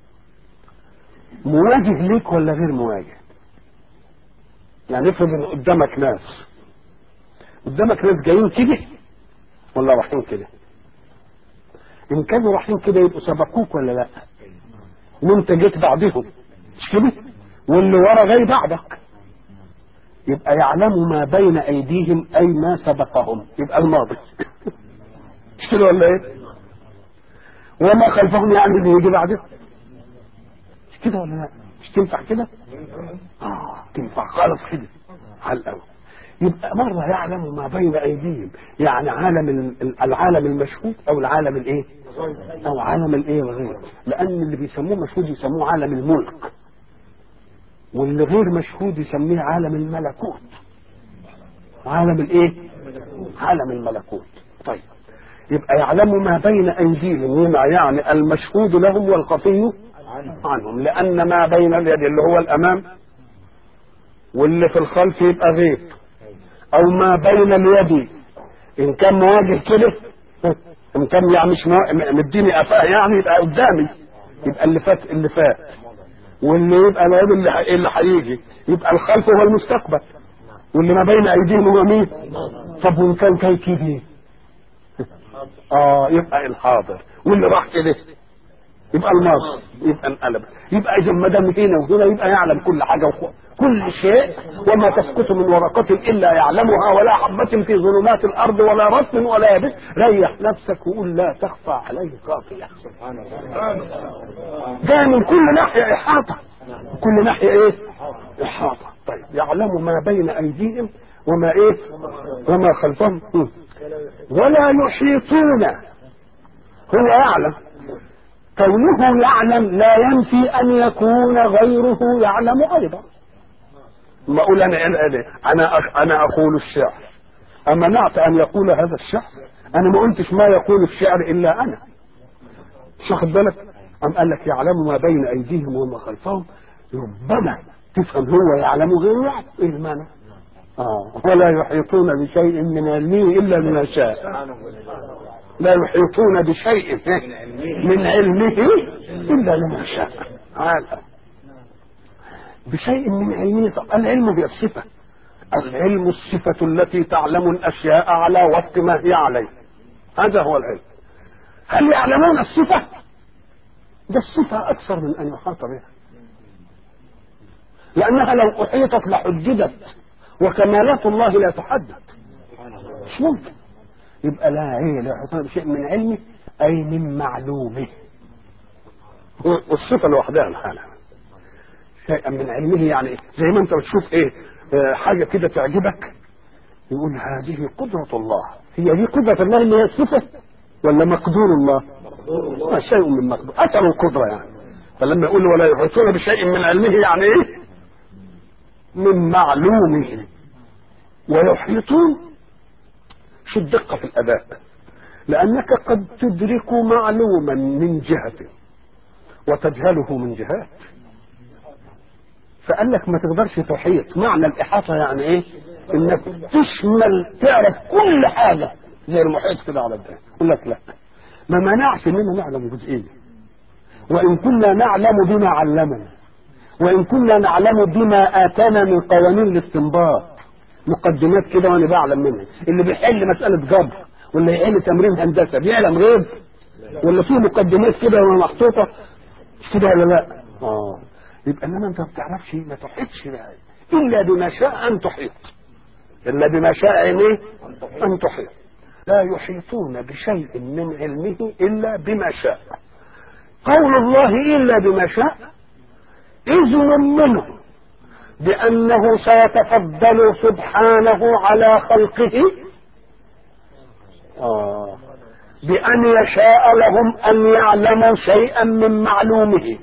مواجه ليك ولا غير مواجه؟ يعني افرض ان قدامك ناس قدامك ناس جايين كده ولا رايحين كده؟ ان كانوا رايحين كده يبقوا سبقوك ولا لا؟ وانت جيت بعدهم مش كده؟ واللي ورا جاي بعدك، يبقى يعلم ما بين ايديهم اي ما سبقهم، يبقى الماضي مش كده ولا ايه؟ وما خلفهم يعني اللي يجي بعدهم، مش كده ولا لا؟ مش تنفع كده؟ تنفع خالص كده على الاول. يبقى مرة يعلم ما بين ايديهم، يعني عالم العالم المشهود او العالم الايه، او عالم الايه الغير، لان اللي بيسموه مشهود يسموه عالم الملك، واللي غير مشهود يسميه عالم الملكوت. عالم الايه؟ عالم الملكوت. طيب يبقى يعلم ما بين ايديهم هنا يعني المشهود لهم والخفي عنهم، لان ما بين اليد اللي هو الامام واللي في الخلف يبقى غيب، او ما بين اليد ان كان مواجه كده، ان كان يعني مش مديني قفاه يعني يبقى قدامي، يبقى اللي فات اللي فات، واللي يبقى الواد اللي هيجي يبقى الخلف هو المستقبل، واللي ما بين ايديهم هو مين؟ طب وان كان كده يبقى الحاضر، واللي راح كده يبقى الماضي، يبقى انقلب. يبقى اذا ما دام هنا وهنا يبقى يعلم كل حاجه كل شيء، وما تسقط من ورقه الا يعلمها، ولا حبه في ظلمات الارض ولا رطب ولا يابس. ريح نفسك وقول لا تخفى عليه خافيه. سبحان الله. ده من كل ناحيه احاطه، كل ناحيه ايه؟ احاطه. طيب يعلم ما بين ايديهم وما ايه؟ وما خلفهم. ولا يحيطون، هو يعلم، كونه يعلم لا ينفي ان يكون غيره يعلم ايضا. ما اقول انا اقول الشعر، امنعت ان يقول هذا الشعر؟ انا ما قلتش ما يقول الشعر الا انا، مش واخد بالك؟ ام قال لك يعلم ما بين ايديهم وما خلفهم، ربما تفهم هو يعلم غيره يعلم. ايه المعنى؟ ولا يحيطون بشيء من علمه الا بما شاء. لا يحيطون بشيء من علمه الا بما شاء. بشيء من علمه. العلم بالصفه، العلم الصفه التي تعلم الاشياء على وفق ما هي عليه، هذا هو العلم. هل يعلمون الصفه؟ ده الصفه اكثر من ان يحاط بها، لانها لو احيطت لحددت، وكمالات الله لا تحدد، مش ممكن. يبقى لا يحيطون بشيء من علمه اي من معلومه، والصفه لوحدها الحاله شيئا من علمه. يعني زي ما انت بتشوف ايه حاجه كده تعجبك، يقول هذه قدره الله. هي دي قدره الله اللي هي الصفه ولا مقدور الله؟ شيء من مقدور، اثر القدره يعني. فلما يقول ولا يحيطون بشيء من علمه يعني ايه؟ من معلومه. ويحيطون، شو الدقه في الاداء، لانك قد تدرك معلوما من جهه وتجهله من جهات، فقال لك ما تقدرش تحيط. معنى الاحاطه يعني ايه؟ انك تشمل تعرف كل حاجه زي المحيط كده على الدنيا. يقول لك لا، ما منعش اننا نعلم جزئيه، وان كنا نعلم بما علمنا، وان كنا نعلم بما اتانا من قوانين الاستنباط، مقدمات كده وانا بعلم منها. اللي بيحل مساله جبر ولا يحل تمرين هندسه بيعلم غيب، ولا في مقدمات كده محطوطه كده ولا لا؟ يبقى انما انت ما بتعرفش، ما تحيطش بها الا بما شاء ان تحيط، الا بما شاء ايه؟ ان تحيط. لا يحيطون بشيء من علمه الا بما شاء. قول الله الا بما شاء اذن منه بانه سيتفضل سبحانه على خلقه بان يشاء لهم ان يعلموا شيئا من معلومه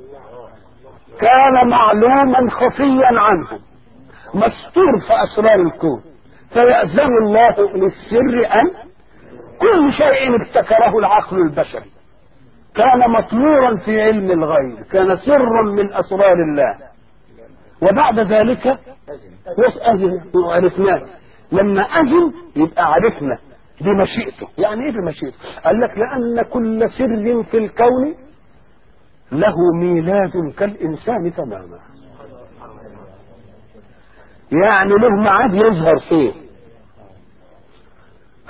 كان معلوما خفيا عنهم مستور في اسرار الكون، فيأذن الله للسر ان كل شيء ابتكره العقل البشري كان مطمورا في علم الغيب، كان سرا من اسرار الله، وبعد ذلك أذن وعرفناه. لما أذن يبقى عرفنا بمشيئته. يعني ايه بمشيئته؟ قال لك لأن كل سر في الكون له ميلاد كالإنسان تماما، يعني له ميعاد يظهر فيه،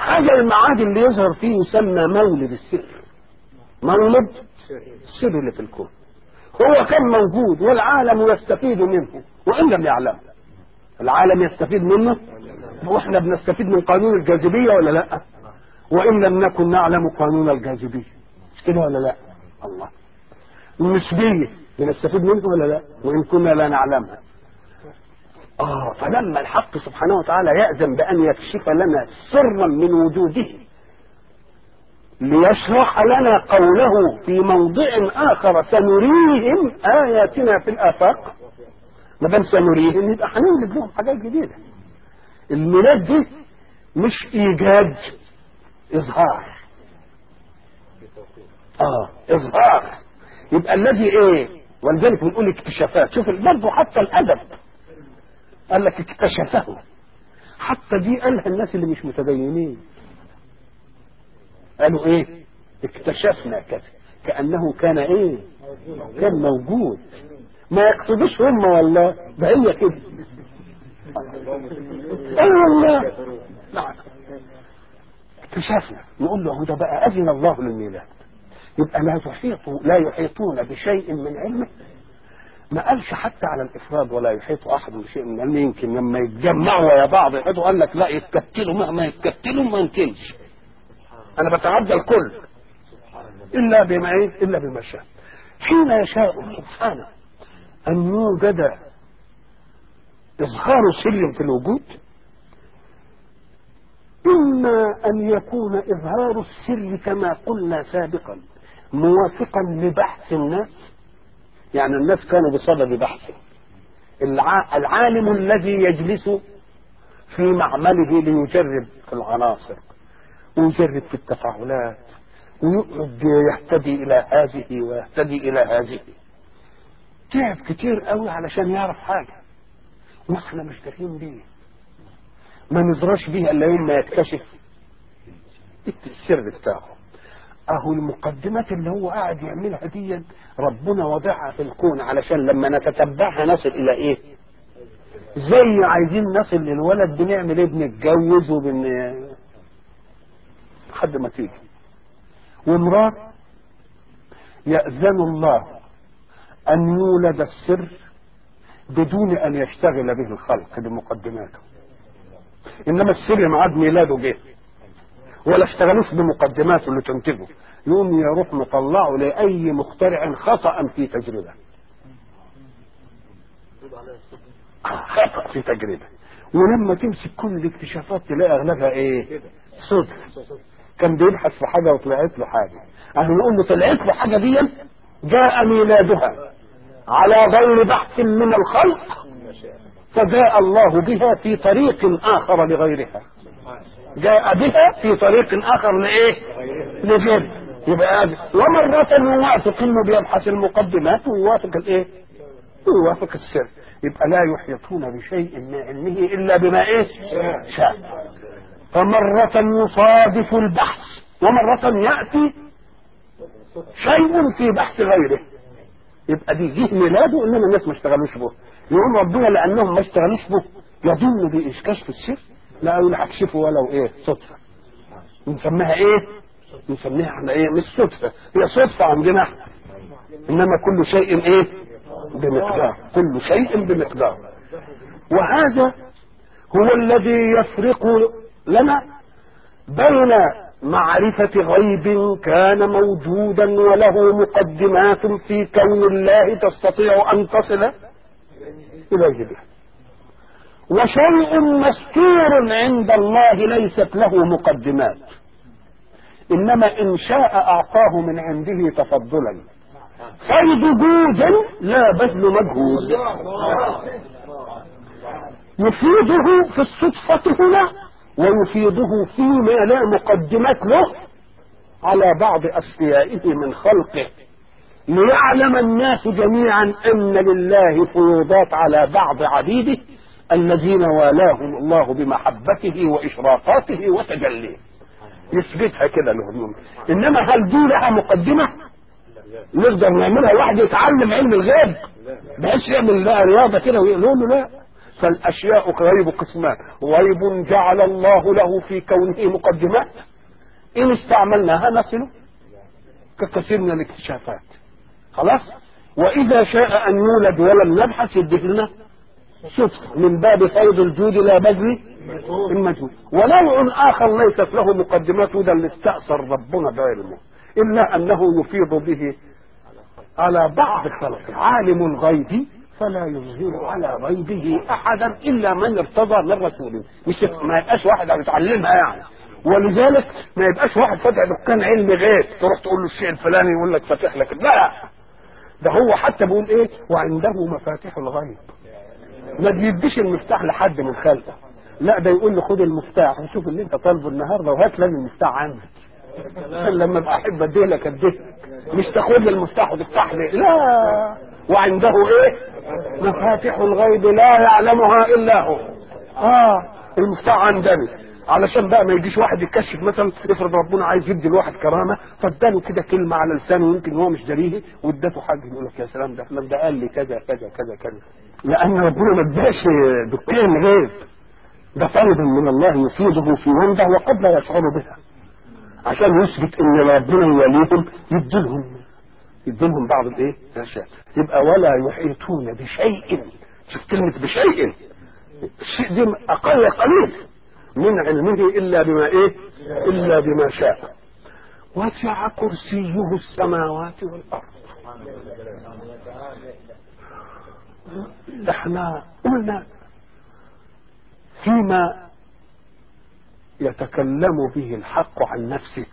حاجة الميعاد اللي يظهر فيه يسمى مولد السر، مولد السر اللي في الكون. هو كان موجود والعالم يستفيد منه وإن لم يعلم. العالم يستفيد منه واحنا بنستفيد من قانون الجاذبية ولا لا؟ وإن لم نكن نعلم قانون الجاذبية، مش كده ولا لا؟ الله. النسبية بنستفيد منه ولا لا؟ وإن كنا لا نعلمها. فلما الحق سبحانه وتعالى يأذن بأن يكشف لنا سرا من وجوده ليشرح لنا قوله في موضع آخر سنريهم آياتنا في الآفاق، ما دام سنريهم يبقى هنولد لهم حاجات جديدة. الميلاد دي مش إيجاد، إظهار. إظهار. يبقى الذي إيه؟ ولذلك بنقول اكتشافات. شوف برضه حتى الأدب قال لك اكتشفه، حتى دي قالها الناس اللي مش متدينين، قالوا ايه؟ اكتشفنا كذا، كأنه كان ايه؟ كان موجود. ما يقصدوش هم والله، ده هي كده. اي والله. نعم. اكتشفنا، نقول له ده بقى أذن الله للميلاد. يبقى لا يحيطون بشيء من علمه. ما قالش حتى على الافراد ولا يحيط احد بشيء من علمه. يمكن لما يتجمعوا يا بعض يحيطوا، قال لك لا يتكتلوا، مهما يتكتلوا ما يمكنش. انا بتعدى الكل الا بما ايه؟ الا بما شاء. حين يشاء سبحانه ان يوجد اظهار سر في الوجود، اما ان يكون اظهار السر كما قلنا سابقا موافقا لبحث الناس، يعني الناس كانوا بصدد بحثه. العالم الذي يجلس في معمله ليجرب في العناصر ويجرب في التفاعلات ويقعد يهتدي إلى هذه ويهتدي إلى هذه، تعب كتير قوي علشان يعرف حاجة واحنا مش دارين بيه، ما نزرش بيه الا يوم ما يكتشف السر بتاعه. اهو المقدمات اللي هو قاعد يعملها دي ربنا وضعها في الكون علشان لما نتتبعها نصل الى ايه؟ زي عايزين نصل للولد بنعمل ايه؟ بنتجوز لحد ما تيجي ومرات يأذن الله ان يولد السر بدون ان يشتغل به الخلق بمقدماته. انما السر معاد ميلاده به ولا اشتغلوش بمقدماته اللي تنتجه، يقوم يروح مطلعه لأي مخترع خطأ في تجربة، خطأ في تجربة. ولما تمسك كل الاكتشافات تلاقي اغلبها ايه؟ صدق. كان بيبحث في حاجة وطلعت له حاجة، احنا نقول له طلعت له حاجة دي جاء ميلادها على غير بحث من الخلق، فجاء الله بها في طريق آخر لغيرها، جاء بها في طريق آخر لإيه؟ لغير. يبقى ومرة يوافق إنه بيبحث المقدمات ويوافق الإيه؟ ويوافق السر. يبقى لا يحيطون بشيء من علمه إلا بما إيه؟ شاء. فمرة يصادف البحث ومرة يأتي شيء في بحث غيره. يبقى دي جه ميلاده انما الناس ما اشتغلوش به. يقول ربنا لانهم ما اشتغلوش به يظن بإشكاش في السر، لا يقول هكشفه ولو ايه؟ صدفه. نسميها ايه؟ نسميها احنا ايه؟ مش صدفه، هي صدفه عندنا احنا، انما كل شيء ايه؟ بمقدار، كل شيء بمقدار. وهذا هو الذي يفرق لنا بين معرفة غيب كان موجودا وله مقدمات في كون الله تستطيع أن تصل إليه به، وشيء مستور عند الله ليست له مقدمات، إنما إن شاء أعطاه من عنده تفضلا، فرد جود لا بذل مجهود، يفيده في الصدفة هنا ويفيده فيما لا مقدمات له على بعض أصفيائه من خلقه، ليعلم الناس جميعا أن لله فيوضات على بعض عبيده الذين والاهم الله بمحبته وإشراقاته وتجليه، يثبتها كده لهم. إنما هل دي لها مقدمة نقدر نعملها؟ واحد يتعلم علم الغيب بحيث يعمل لها رياضة كده ويقول له لا، فالاشياء غيب قسمان، غيب جعل الله له في كونه مقدمات ان استعملناها نصل ككثير من الاكتشافات. خلاص. واذا شاء ان يولد ولم نبحث يديه لنا صدفه من باب فيض الجود لا بذل المجهود. ونوع اخر ليست له مقدمات، وده اللي استأثر ربنا بعلمه، الا انه يفيض به على بعض خلقه. عالم الغيب فلا يظهر على غيبه احدا الا من ارتضى من رسوله. مش ما يبقاش واحد بيتعلمها يعني. ولذلك ما يبقاش واحد فاتح دكان علم غيب تروح تقول له الشيء الفلاني يقول لك فاتح لك. لا، ده هو حتى بيقول ايه؟ وعنده مفاتيح الغيب. ما بيديش المفتاح لحد من خلقه، لا ده يقول له خد المفتاح وشوف اللي انت طالبه النهارده وهات لازم المفتاح عندك. لما ابقى احب اديه لك اديه، مش تاخد لي المفتاح وتفتح لي. لا، وعنده ايه؟ مفاتيح الغيب لا يعلمها الا هو. المفتاح عندنا، علشان بقى ما يجيش واحد يكشف. مثلا افرض ربنا عايز يدي الواحد كرامه فاداله كده كلمه على لسانه يمكن هو مش جريه وادته حاجه يقول لك يا سلام ده فلان ده قال لي كذا كذا كذا كذا، لان ربنا ما اداش دكان غيب، ده فيض من الله يفيضه في ومده وقد لا يشعر بها، عشان يثبت ان ربنا يوليهم يديلهم بعض الايه الاشياء. يبقى ولا يحيطون بشيء. شوف كلمه بشيء، الشيء دي اقل قليل من علمه الا بما ايه؟ الا بما شاء. وسع كرسيه السماوات والارض. احنا قلنا فيما يتكلم به الحق عن نفسه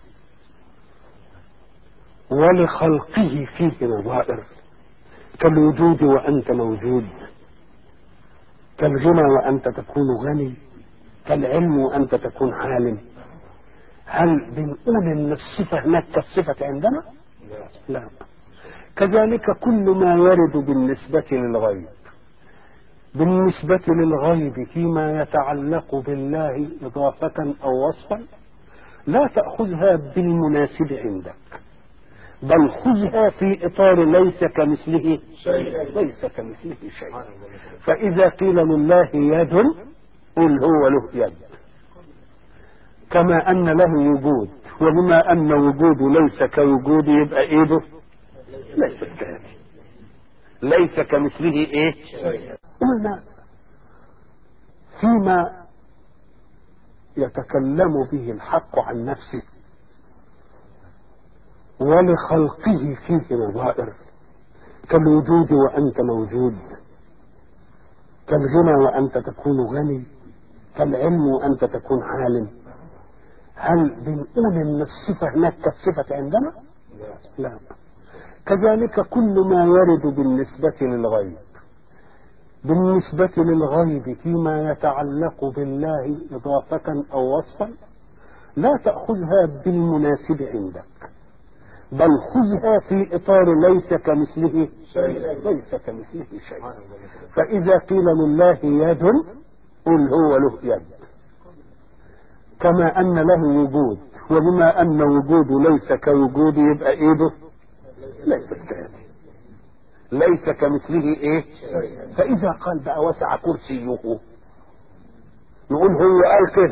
ولخلقه فيه نظائر، كالوجود وانت موجود، كالغنى وانت تكون غني، كالعلم وانت تكون عالم. هل بنقول ان الصفه هناك كالصفه عندنا؟ لا. كذلك كل ما يرد بالنسبه للغيب، بالنسبه للغيب فيما يتعلق بالله اضافه او وصفا، لا تاخذها بالمناسب عندك، بل خذها في اطار ليس كمثله شيء. ليس كمثله شيء. فاذا قيل لله يد قل هو له يد، كما ان له وجود، وبما ان وجوده ليس كوجود يبقى ايده ليس كهذه، ليس كمثله ايه. قلنا فيما يتكلم به الحق عن نفسه ولخلقه فيه نظائر، كالوجود وانت موجود، كالغنى وانت تكون غني، كالعلم وانت تكون عالم. هل بنقول ان الصفه هناك كالصفه عندنا؟ لا. كذلك كل ما يرد بالنسبه للغيب، بالنسبه للغيب فيما يتعلق بالله اضافه او وصفا، لا تاخذها بالمناسب عندك، بل خذها في اطار ليس كمثله شيء. ليس كمثله شيء. فاذا قيل لله يد قل هو له يد، كما ان له وجود، وبما ان وجوده ليس كوجود يبقى ايده ليست كهذه، ليس كمثله ايه. فاذا قال بقى وسع كرسيه، نقول هو قال كده،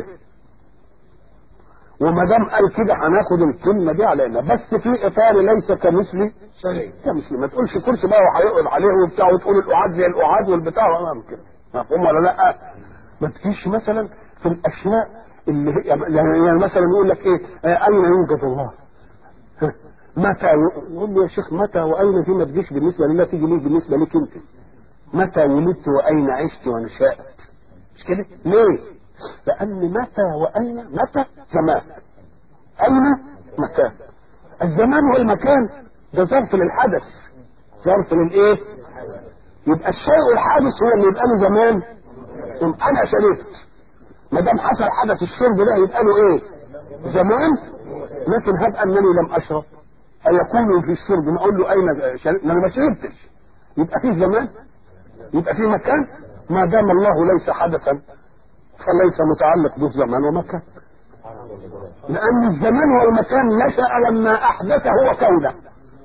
وما دام قال كده هناخد الكلمه دي علينا، بس في اطار ليس كمثله شيء. كمثله ما تقولش كرسي بقى وهيقعد عليه وبتاع وتقول القعاد زي القعاد والبتاع ولا كده، مفهوم ولا لا؟ ما تجيش مثلا في الاشياء اللي يعني مثلا يقول لك ايه اين يوجد الله؟ متى؟ يقول له يا شيخ متى واين دي ما تجيش بالنسبه لله، تيجي ليه بالنسبه لك انت؟ متى ولدت واين عشت ونشأت؟ مش كده؟ ليه؟ لان متى واين، متى زمان، اين مكان. الزمان والمكان ده ظرف للحدث، ظرف للايه؟ يبقى الشيء الحادث هو اللي يبقى له زمان. انا شربت، ما دام حصل حدث الشرب ده يبقى له ايه؟ زمان. لكن هب انني لم اشرب ايكون في الشرب ما اقول له اين شربت؟ انا ما شربتش، يبقى فيه زمان، يبقى فيه مكان. ما دام الله ليس حدثا فليس متعلق بالزمان ومكان، لان الزمان والمكان نشأ لما احدث هو كونه،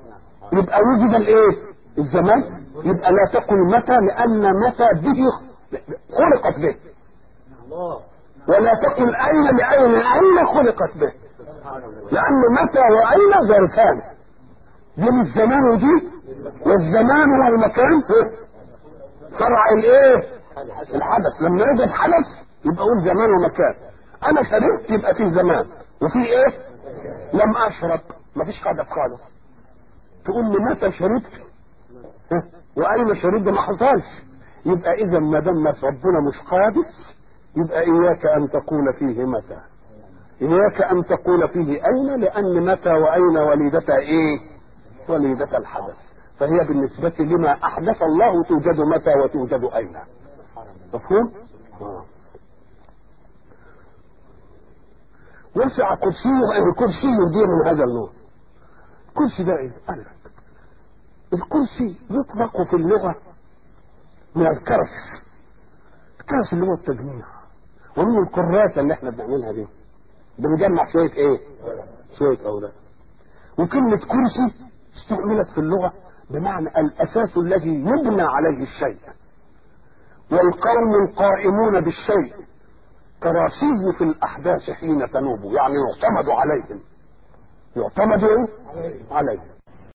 يبقى وجد الايه؟ الزمان. يبقى لا تقل متى، لان متى به خلقت به. ولا تقل أين لأين خلقت به، لأن متى وأين ظرفان، دي الزمان ودي، والزمان والمكان فرع الايه؟ الحدث. لما يوجد حدث يبقى اقول زمان ومكان. انا شربت يبقى فيه زمان وفي ايه؟ لم اشرب مفيش حدث خالص. تقول لي متى شربت واين شربت؟ ما حصلش. يبقى اذا ما دام ربنا مش حادث يبقى اياك ان تقول فيه متى، اياك ان تقول فيه اين، لان متى واين وليدتا ايه؟ وليدة الحدث. فهي بالنسبة لما احدث الله توجد متى وتوجد اين. مفهوم؟ وسع كرسيه، الكرسي دي من هذا النوع. الكرسي ده ايه؟ انا الكرسي يطلق في اللغة من الكرس. الكرس اللي هو التجميع، ومن الكراسة اللي احنا بنعملها دي بنجمع شوية ايه؟ شوية اوراق. وكلمة كرسي استعملت في اللغة بمعنى الاساس الذي يبنى عليه الشيء، والقوم القائمون بالشيء كراسي في الاحداث حين تنوب، يعني يعتمد عليهم، يعتمد ايه؟ عليهم.